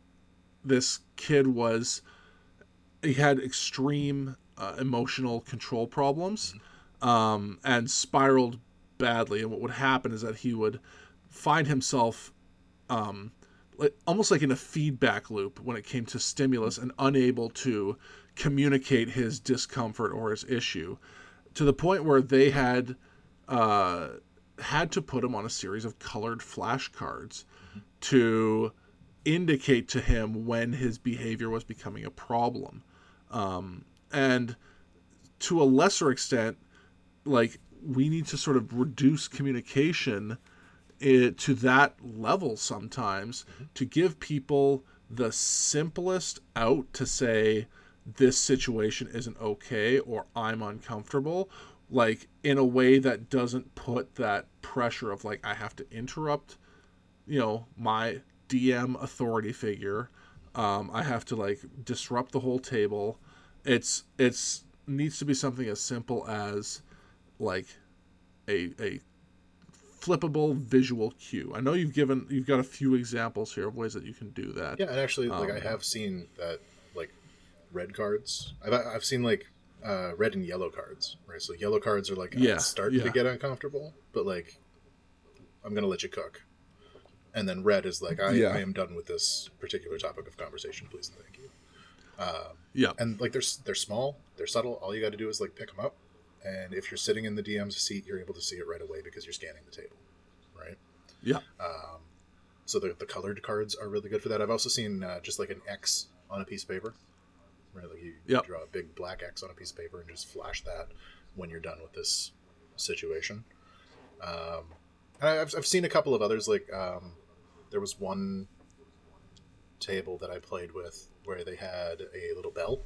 this kid was he had extreme uh, emotional control problems, um, and spiraled badly. And what would happen is that he would find himself um, like, almost like in a feedback loop when it came to stimulus, and unable to communicate his discomfort or his issue, to the point where they had uh, had to put him on a series of colored flashcards mm-hmm. to indicate to him when his behavior was becoming a problem. Um, and to a lesser extent, like, we need to sort of reduce communication it, to that level sometimes, mm-hmm. to give people the simplest out to say, this situation isn't okay, or I'm uncomfortable, like in a way that doesn't put that pressure of like, I have to interrupt, you know, my D M authority figure. Um, I have to like disrupt the whole table. It's, it's needs to be something as simple as like a, a flippable visual cue. I know you've given, you've got a few examples here of ways that you can do that. Yeah. And actually, like um, I have seen that, like, red cards. I've I've seen like uh, red and yellow cards, right? So yellow cards are like, yeah, I'm starting yeah. to get uncomfortable, but like, I'm gonna let you cook. And then red is like, I, yeah. I am done with this particular topic of conversation, please and thank you. Uh, yeah. And like they're they're small, they're subtle. All you got to do is like pick them up, and if you're sitting in the D M's seat, you're able to see it right away because you're scanning the table, right? Yeah. Um, so the the colored cards are really good for that. I've also seen uh, just like an X on a piece of paper. Right, like you, yep. you draw a big black X on a piece of paper and just flash that when you're done with this situation. Um, and I've I've seen a couple of others. Like um, there was one table that I played with where they had a little bell.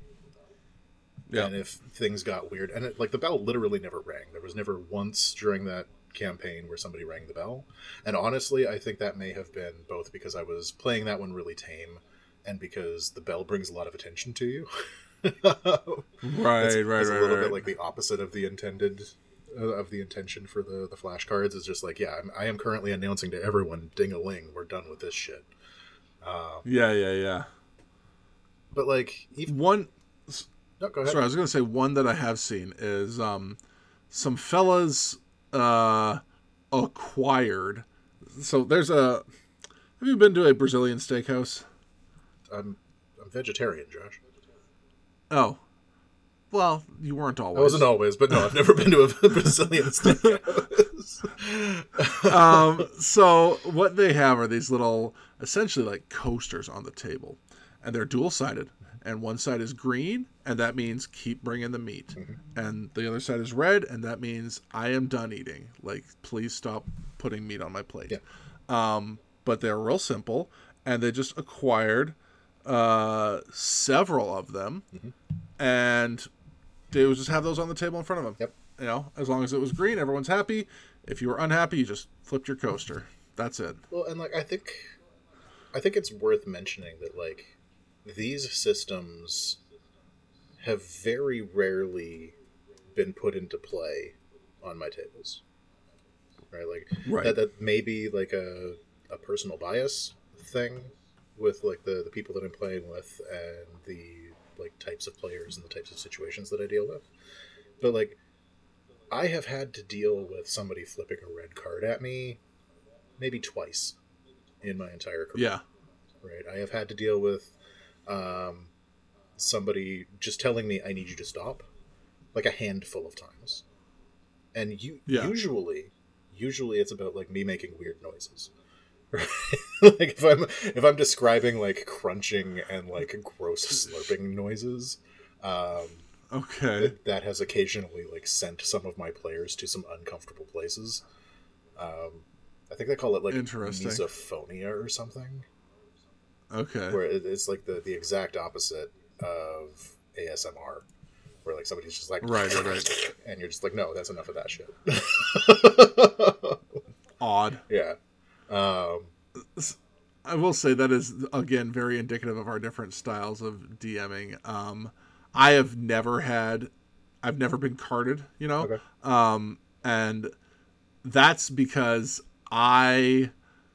Yeah. And if things got weird, and it, like the bell literally never rang. There was never once during that campaign where somebody rang the bell. And honestly, I think that may have been both because I was playing that one really tame, and because the bell brings a lot of attention to you. right, it's, right, it's right. a little right. bit like the opposite of the intended, uh, of the intention for the, the flashcards. It's just like, yeah, I'm, I am currently announcing to everyone, ding-a-ling, we're done with this shit. Um, yeah, yeah, yeah. But like, even... one... No, go ahead. Sorry, I was going to say one that I have seen is um, some fellas uh, acquired... So there's a... Have you been to a Brazilian steakhouse? I'm I'm vegetarian, Josh. Oh. Well, you weren't always. I wasn't always, but no, I've never been to a Brazilian steakhouse. um, so what they have are these little, essentially like coasters on the table, and they're dual-sided. And one side is green, and that means keep bringing the meat. Mm-hmm. And the other side is red, and that means I am done eating. Like, please stop putting meat on my plate. Yeah. Um, but they're real simple, and they just acquired uh, several of them, mm-hmm. and they would just have those on the table in front of them. Yep. You know, as long as it was green, everyone's happy. If you were unhappy, you just flipped your coaster. That's it. Well, and like I think, I think it's worth mentioning that like these systems have very rarely been put into play on my tables. Right, like right. that. That may be like a a personal bias thing with like the the people that I'm playing with and the like types of players and the types of situations that I deal with. But like I have had to deal with somebody flipping a red card at me maybe twice in my entire career. Yeah. Right. I have had to deal with um, somebody just telling me I need you to stop like a handful of times. And you yeah. usually usually it's about like me making weird noises. Right? Like if I'm if I'm describing like crunching and like gross slurping noises, um, okay, th- that has occasionally like sent some of my players to some uncomfortable places. Um, I think they call it like misophonia or something. Okay, where it, it's like the, the exact opposite of A S M R, where like somebody's just like right, right, right, and you're just like, no, that's enough of that shit. Odd, yeah. Um, I will say that is, again, very indicative of our different styles of DMing. Um, I have never had, I've never been carded, you know? Okay. Um, and that's because I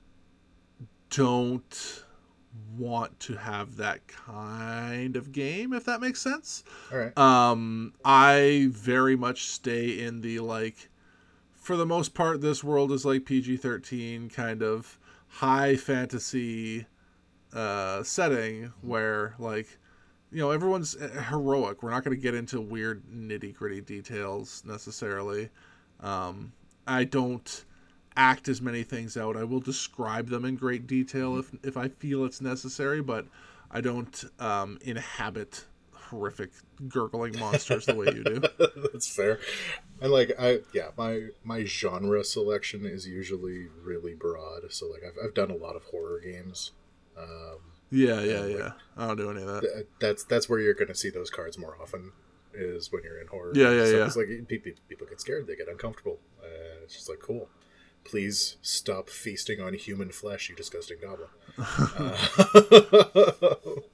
don't want to have that kind of game, if that makes sense. All right. Um, I very much stay in the, like, for the most part, this world is like P G thirteen kind of high fantasy uh, setting where, like, you know, everyone's heroic. We're not going to get into weird nitty gritty details necessarily. Um, I don't act as many things out. I will describe them in great detail if if I feel it's necessary, but I don't um, inhabit horrific gurgling monsters the way you do. That's fair. And like I yeah, my my genre selection is usually really broad. So like I've I've done a lot of horror games. Um, yeah, yeah, like, yeah. I don't do any of that. Th- that's that's where you're going to see those cards more often. Is when you're in horror. Yeah, yeah, so yeah. It's like people people get scared, they get uncomfortable. Uh, it's just like cool. Please stop feasting on human flesh, you disgusting goblin. uh,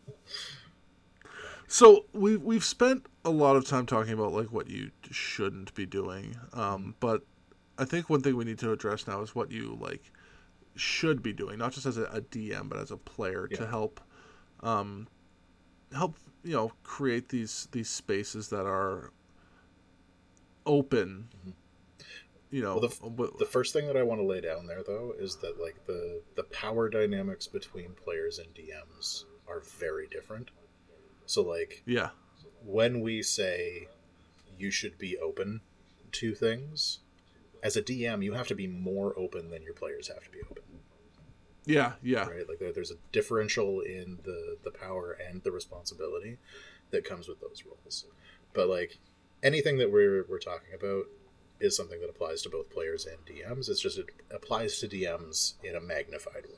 So we've we've spent a lot of time talking about like what you shouldn't be doing, um, but I think one thing we need to address now is what you like should be doing, not just as a, a D M but as a player yeah. to help, um, help you know create these these spaces that are open. Mm-hmm. You know, well, the, the first thing that I want to lay down there though is that like the the power dynamics between players and D Ms are very different. So, like, yeah, when we say you should be open to things, as a D M, you have to be more open than your players have to be open. Yeah, yeah. Right? Like, there, there's a differential in the, the power and the responsibility that comes with those roles. But, like, anything that we're, we're talking about is something that applies to both players and D Ms. It's just it applies to D Ms in a magnified way.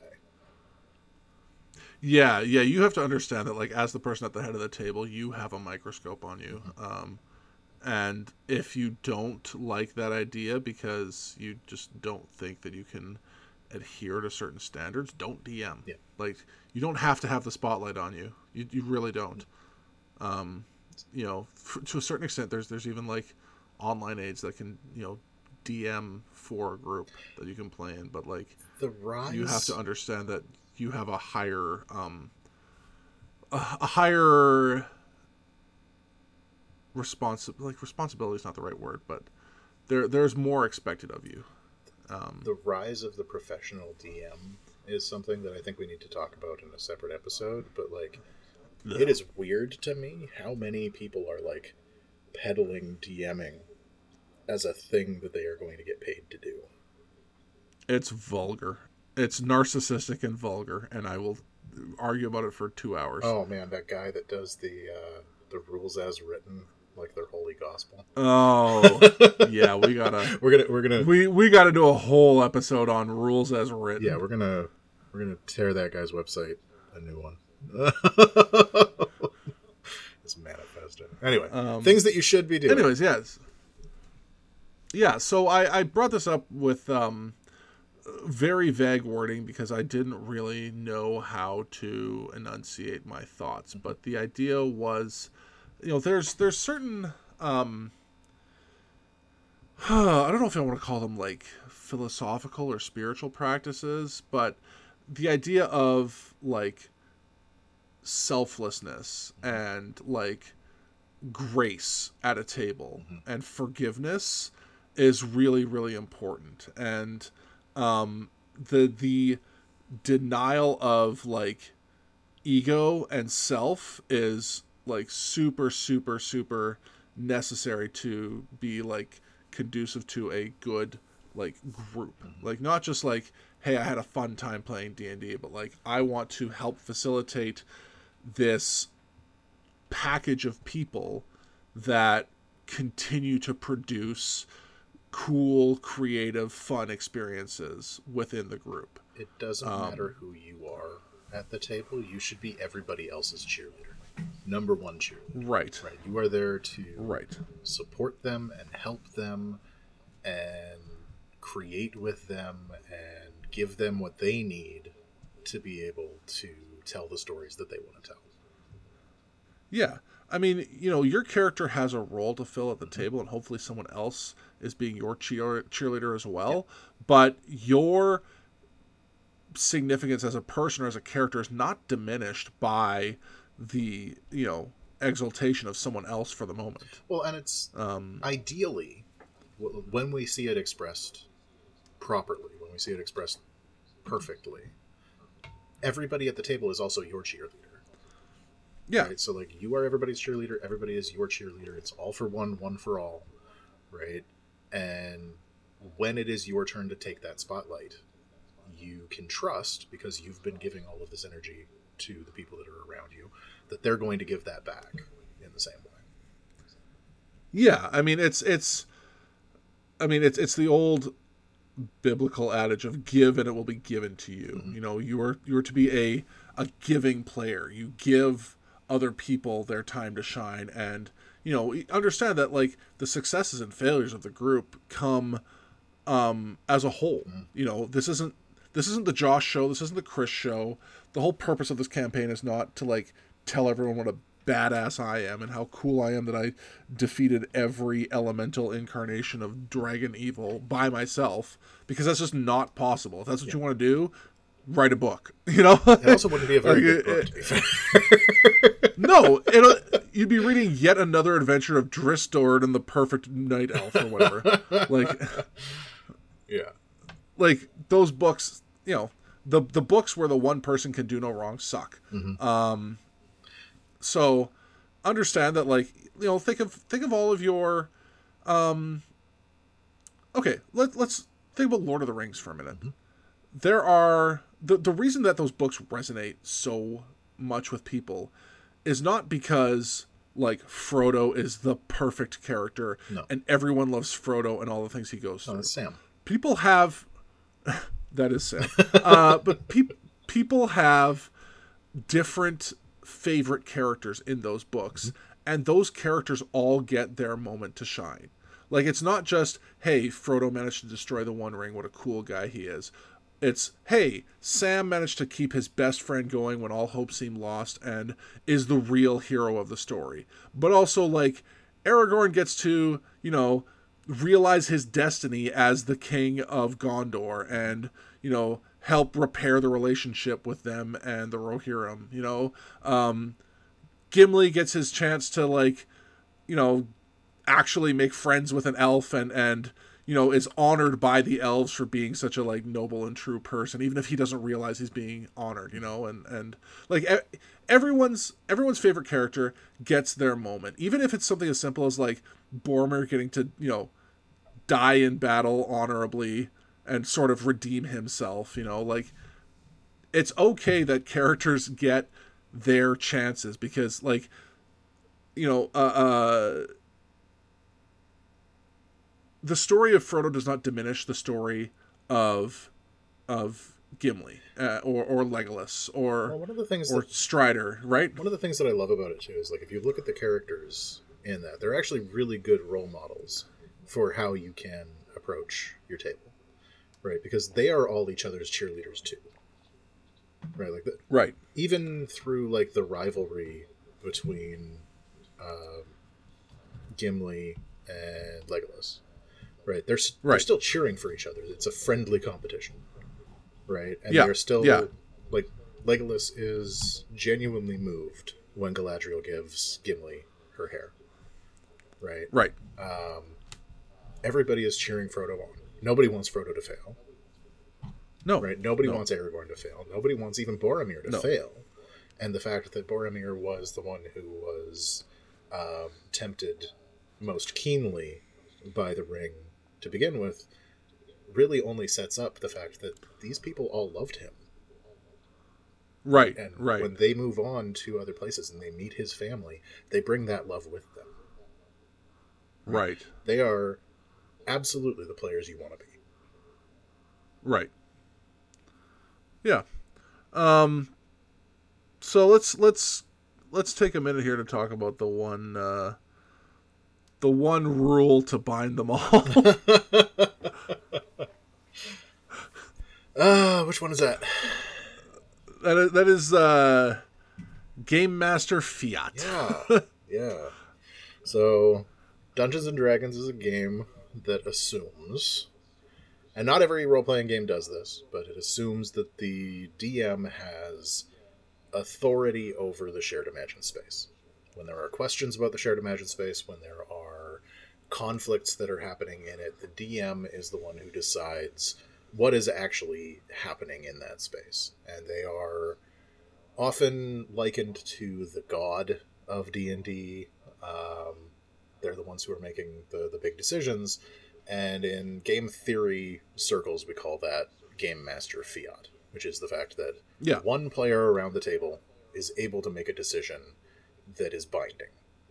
Yeah, yeah, you have to understand that, like, as the person at the head of the table, you have a microscope on you. Um, and if you don't like that idea because you just don't think that you can adhere to certain standards, don't D M. Yeah. Like, you don't have to have the spotlight on you. You, you really don't. Um, you know, f- to a certain extent, there's there's even, like, online aids that can, you know, D M for a group that you can play in. But, like, the rise... you have to understand that you have a higher, um, a, a higher responsi- like responsibility is not the right word, but there there's more expected of you Um, the rise of the professional D M is something that I think we need to talk about in a separate episode. But like, yeah. It is weird to me how many people are like peddling DMing as a thing that they are going to get paid to do. It's vulgar. It's narcissistic and vulgar, and I will argue about it for two hours. Oh man, that guy that does the uh, the rules as written, like their holy gospel. Oh, yeah, we gotta we're gonna we're gonna we we gotta do a whole episode on rules as written. Yeah, we're gonna we're gonna tear that guy's website a new one. It's manifested. Anyway, um, things that you should be doing. Anyways, yes, yeah. So I I brought this up with um. very vague wording because I didn't really know how to enunciate my thoughts. But the idea was, you know, there's there's certain um, I don't know if I want to call them like philosophical or spiritual practices, but the idea of like selflessness and like grace at a table mm-hmm. and forgiveness is really, really important. And Um, the the denial of like ego and self is like super super super necessary to be like conducive to a good like group. Mm-hmm. Like not just like, hey, I had a fun time playing D and D, but like I want to help facilitate this package of people that continue to produce cool, creative, fun experiences within the group. It doesn't um, matter who you are at the table. You should be everybody else's cheerleader. Number one cheerleader. Right. Right. You are there to right. support them and help them and create with them and give them what they need to be able to tell the stories that they want to tell. Yeah. I mean, you know, your character has a role to fill at the table, and hopefully someone else is being your cheer- cheerleader as well. Yeah. But your significance as a person or as a character is not diminished by the, you know, exaltation of someone else for the moment. Well, and it's um, ideally, when we see it expressed properly, when we see it expressed perfectly, everybody at the table is also your cheerleader. Yeah. Right? So, like, you are everybody's cheerleader. Everybody is your cheerleader. It's all for one, one for all. Right? And when it is your turn to take that spotlight, you can trust, because you've been giving all of this energy to the people that are around you, that they're going to give that back in the same way. Yeah. I mean, it's, it's, I mean, it's, it's the old biblical adage of give and it will be given to you. Mm-hmm. You know, you are, you are to be a, a giving player. You give other people their time to shine, and you know, understand that like the successes and failures of the group come um as a whole. Mm-hmm. You know, this isn't this isn't the Josh show, this isn't the Chris show. The whole purpose of this campaign is not to like tell everyone what a badass I am and how cool I am that I defeated every elemental incarnation of dragon evil by myself, because that's just not possible. If that's what yeah. you want to do, write a book, you know? It also wouldn't be a very like, good book, to be fair. No, it'll, you'd be reading yet another adventure of Dristord and the Perfect Night Elf or whatever. Like, yeah. Like, those books, you know, the the books where the one person can do no wrong suck. Mm-hmm. Um, so, understand that, like, you know, think of think of all of your, um, okay, let, let's think about Lord of the Rings for a minute. Mm-hmm. There are... The the reason that those books resonate so much with people is not because, like, Frodo is the perfect character no. and everyone loves Frodo and all the things he goes through. No, that's Sam. People have... that is Sam. uh, but pe- people have different favorite characters in those books, mm-hmm. and those characters all get their moment to shine. Like, it's not just, hey, Frodo managed to destroy the One Ring, what a cool guy he is. It's, hey, Sam managed to keep his best friend going when all hope seemed lost and is the real hero of the story. But also, like, Aragorn gets to, you know, realize his destiny as the king of Gondor and, you know, help repair the relationship with them and the Rohirrim, you know. Um, Gimli gets his chance to, like, you know, actually make friends with an elf and, and you know, is honored by the elves for being such a like noble and true person, even if he doesn't realize he's being honored, you know, and and like e- everyone's everyone's favorite character gets their moment, even if it's something as simple as like Boromir getting to, you know, die in battle honorably and sort of redeem himself, you know, like it's okay that characters get their chances because like, you know, uh, uh the story of Frodo does not diminish the story of of Gimli uh, or or Legolas or well, one of the things or that, Strider, right? one of the things that I love about it too is like if you look at the characters in that, they're actually really good role models for how you can approach your table, right? Because they are all each other's cheerleaders too, right? Like the, right, even through like the rivalry between um, Gimli and Legolas. Right, they're they're right. still cheering for each other. It's a friendly competition, right? And Yeah, they're still yeah. like Legolas is genuinely moved when Galadriel gives Gimli her hair, right? Right. Um, everybody is cheering Frodo on. Nobody wants Frodo to fail, No. right? Nobody no. wants Aragorn to fail. Nobody wants even Boromir to No. fail. And the fact that Boromir was the one who was um, tempted most keenly by the ring to begin with really only sets up the fact that these people all loved him. Right, And right. when they move on to other places and they meet his family, they bring that love with them. Right. They are absolutely the players you want to be. Right. Yeah. Um so let's let's let's take a minute here to talk about the one uh the one rule to bind them all. Uh, which one is that? that is, that is uh, Game Master Fiat. Yeah, yeah. So, Dungeons and Dragons is a game that assumes, and not every role-playing game does this, but it assumes that the D M has authority over the shared imagined space. When there are questions about the shared imagined space, when there are conflicts that are happening in it, the D M is the one who decides what is actually happening in that space. And they are often likened to the god of D and D. Um, they're the ones who are making the, the big decisions. And in game theory circles, we call that Game Master Fiat, which is the fact that Yeah. one player around the table is able to make a decision that is binding.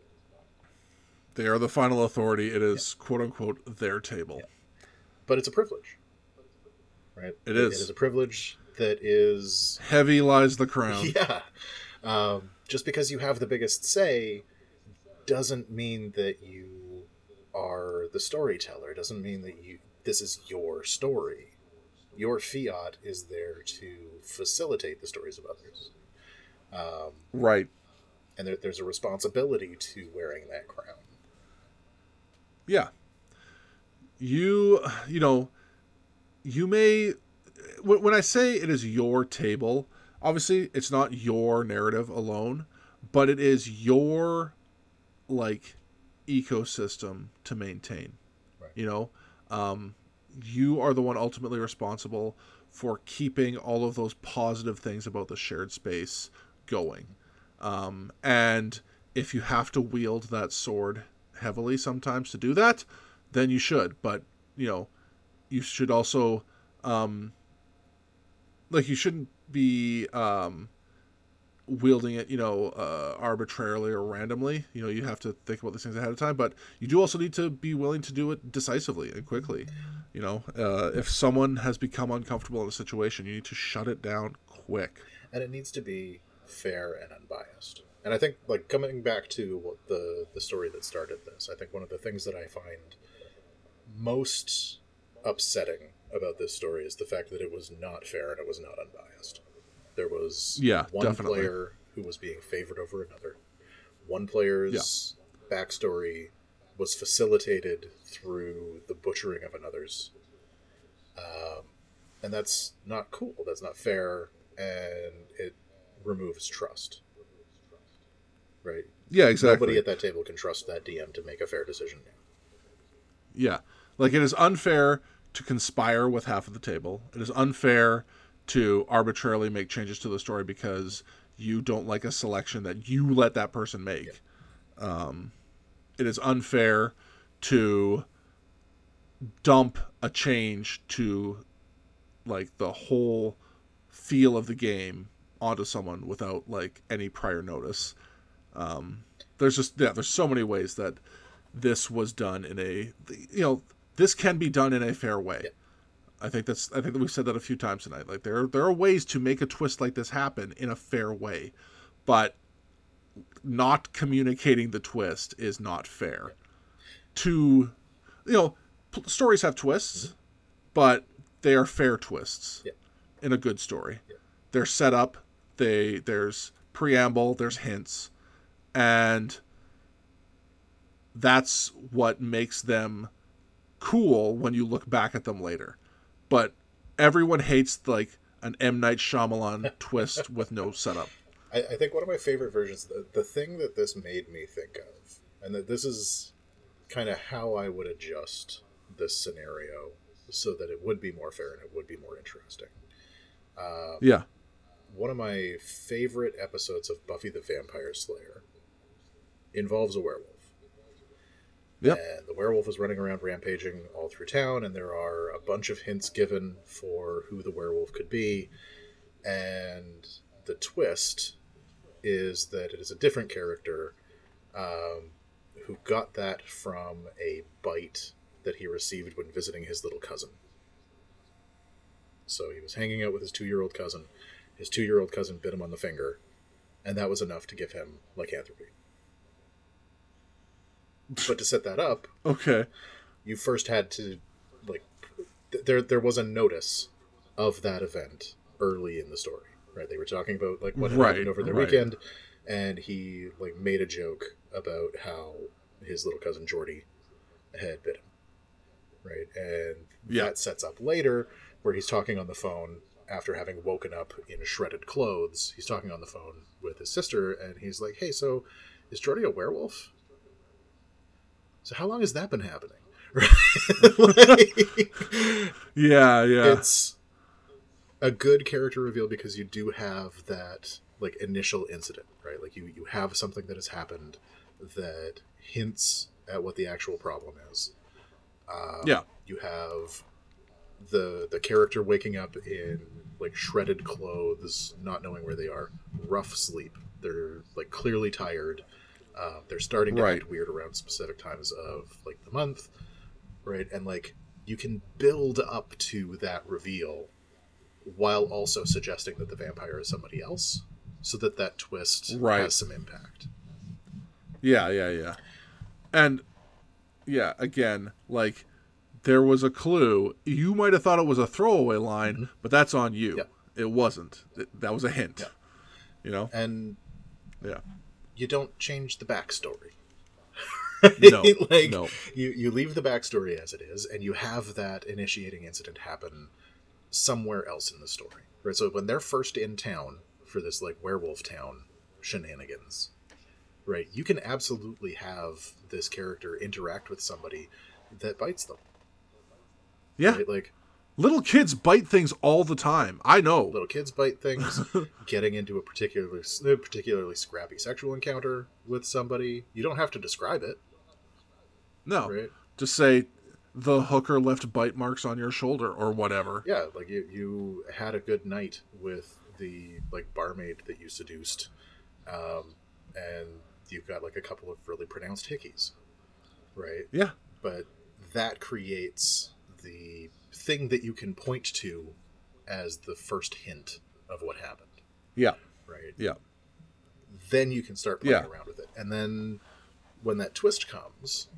They are the final authority. It is, yeah. quote unquote, their table. Yeah. But it's a privilege. Right? It is. It is a privilege that is... Heavy lies the crown. Yeah. Um, just because you have the biggest say doesn't mean that you are the storyteller. It doesn't mean that you this is your story. Your fiat is there to facilitate the stories of others. Um, right. And there, there's a responsibility to wearing that crown. Yeah. You, you know, you may, when I say it is your table, obviously it's not your narrative alone, but it is your, like, ecosystem to maintain. Right. You know, um, you are the one ultimately responsible for keeping all of those positive things about the shared space going. Um, and if you have to wield that sword heavily sometimes to do that, then you should. But, you know, you should also, um, like, you shouldn't be um, wielding it, you know, uh, arbitrarily or randomly. You know, you have to think about these things ahead of time. But you do also need to be willing to do it decisively and quickly. You know, uh, if someone has become uncomfortable in a situation, you need to shut it down quick. And it needs to be fair and unbiased. And I think, like, coming back to what the, the story that started this, I think one of the things that I find most upsetting about this story is the fact that it was not fair and it was not unbiased. There was yeah, one definitely. player who was being favored over another. One player's yeah. backstory was facilitated through the butchering of another's. Um, and that's not cool. That's not fair. And it removes trust. Right? Yeah, exactly. Nobody at that table can trust that D M to make a fair decision. Yeah. Like, it is unfair to conspire with half of the table. It is unfair to arbitrarily make changes to the story because you don't like a selection that you let that person make. Yeah. Um, it is unfair to dump a change to, like, the whole feel of the game onto someone without, like, any prior notice. Um, there's just, yeah, there's so many ways that this was done in a, you know, this can be done in a fair way. Yeah. I think that's, I think that we've said that a few times tonight. Like, there, there are ways to make a twist like this happen in a fair way, but not communicating the twist is not fair. To, you know, p- stories have twists, mm-hmm. but they are fair twists yeah. in a good story. Yeah. They're set up. They, there's preamble, there's hints, and that's what makes them cool when you look back at them later. But everyone hates, like, an M. Night Shyamalan twist with no setup. I, I think one of my favorite versions, the, the thing that this made me think of, and that this is kind of how I would adjust this scenario so that it would be more fair and it would be more interesting. Uh, yeah. One of my favorite episodes of Buffy the Vampire Slayer involves a werewolf. Yep. And the werewolf is running around rampaging all through town, and there are a bunch of hints given for who the werewolf could be. And the twist is that it is a different character um, who got that from a bite that he received when visiting his little cousin. So he was hanging out with his two-year-old cousin. His two-year-old cousin bit him on the finger, and that was enough to give him lycanthropy. But to set that up, okay, you first had to, like, th- there there was a notice of that event early in the story, right? They were talking about, like, what had right, happened over the right. weekend, and he, like, made a joke about how his little cousin Jordy had bit him, right? And yeah. that sets up later where he's talking on the phone after having woken up in shredded clothes. He's talking on the phone with his sister, and he's like, "Hey, so is Jordy a werewolf? So how long has that been happening?" like, yeah, yeah. It's a good character reveal because you do have that, like, initial incident, right? Like, you, you have something that has happened that hints at what the actual problem is. Um, yeah. You have the the character waking up in, like, shredded clothes, not knowing where they are, rough sleep. They're, like, clearly tired. Uh, they're starting to right. act weird around specific times of, like, the month, right? And, like, you can build up to that reveal while also suggesting that the vampire is somebody else, so that that twist right. has some impact. Yeah, yeah, yeah. And, yeah, again, like, there was a clue. You might have thought it was a throwaway line, mm-hmm. but that's on you. Yeah. It wasn't. It, that was a hint. Yeah. You know? And yeah. you don't change the backstory. No, like, no. You, you leave the backstory as it is, and you have that initiating incident happen somewhere else in the story. Right? So when they're first in town for this, like, werewolf town shenanigans, right, you can absolutely have this character interact with somebody that bites them. Yeah. Right? Like, little kids bite things all the time. I know. Little kids bite things. Getting into a particularly a particularly scrappy sexual encounter with somebody. You don't have to describe it. No. Right? Just say, the hooker left bite marks on your shoulder or whatever. Yeah, like you, you had a good night with the, like, barmaid that you seduced. Um, and you've got, like, a couple of really pronounced hickeys. Right? Yeah. But that creates the thing that you can point to as the first hint of what happened. Yeah. Right? Yeah. Then you can start playing yeah. around with it. And then when that twist comes,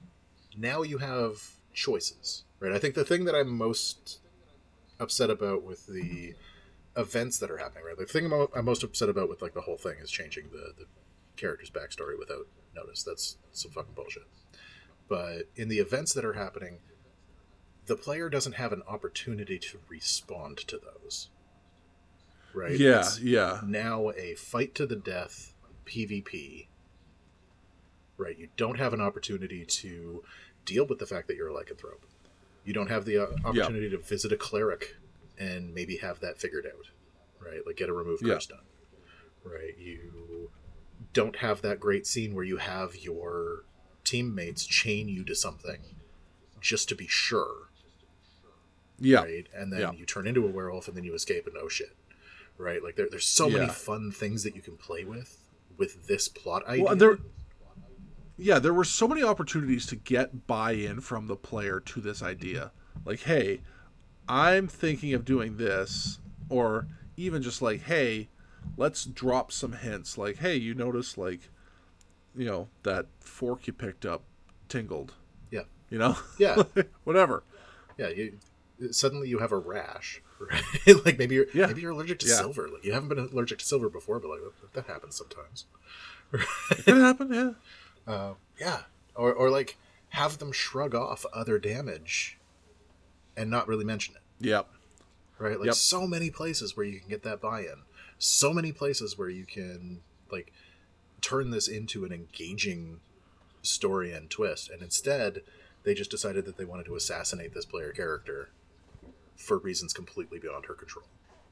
now you have choices. Right? I think the thing that I'm most upset about with the events that are happening, right? The thing I'm, I'm most upset about with, like, the whole thing is changing the, the character's backstory without notice. That's some fucking bullshit. But in the events that are happening, the player doesn't have an opportunity to respond to those. Right? Yeah, it's yeah. now a fight to the death PvP. Right? You don't have an opportunity to deal with the fact that you're a lycanthrope. You don't have the uh, opportunity yeah. to visit a cleric and maybe have that figured out, right? Like get a remove curse yeah. done, right? You don't have that great scene where you have your teammates chain you to something just to be sure. Yeah. Right? And then yeah. you turn into a werewolf and then you escape and oh shit. Right? Like there, there's so yeah. many fun things that you can play with with this plot idea. Well, there, yeah, there were so many opportunities to get buy-in from the player to this idea. Like, hey, I'm thinking of doing this, or even just like, hey, let's drop some hints. Like, hey, you notice, like, you know, that fork you picked up tingled. Yeah. You know? Yeah. Whatever. Yeah. You, suddenly you have a rash, right? Like maybe you're yeah. maybe you're allergic to yeah. silver. Like you haven't been allergic to silver before, but like that, that happens sometimes. It can happen, yeah. Uh, yeah. Or or like have them shrug off other damage and not really mention it. Yep. Right? Like yep. so many places where you can get that buy-in. So many places where you can like turn this into an engaging story and twist. And instead, they just decided that they wanted to assassinate this player character for reasons completely beyond her control.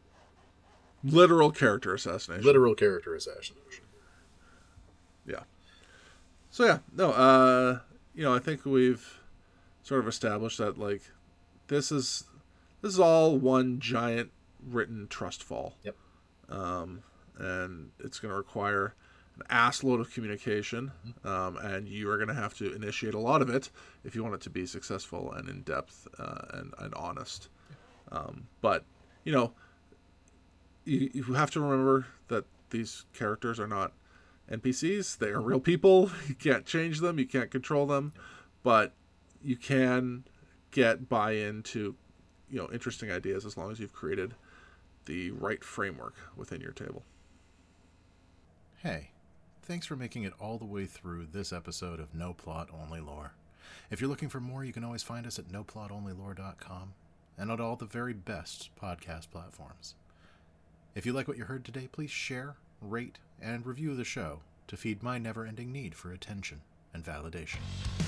Literal character assassination. Literal character assassination. Yeah. So yeah, no, uh, you know, I think we've sort of established that like this is this is all one giant written trust fall. Yep. Um, and it's going to require an ass load of communication, mm-hmm. um, and you are going to have to initiate a lot of it if you want it to be successful and in depth uh, and, and honest. Um, but you know, you, you have to remember that these characters are not N P Cs. They are real people. You can't change them. You can't control them, but you can get buy-in to, you know, interesting ideas as long as you've created the right framework within your table. Hey, thanks for making it all the way through this episode of No Plot Only Lore. If you're looking for more, you can always find us at no plot only lore dot com and on all the very best podcast platforms. If you like what you heard today, please share, rate, and review the show to feed my never-ending need for attention and validation.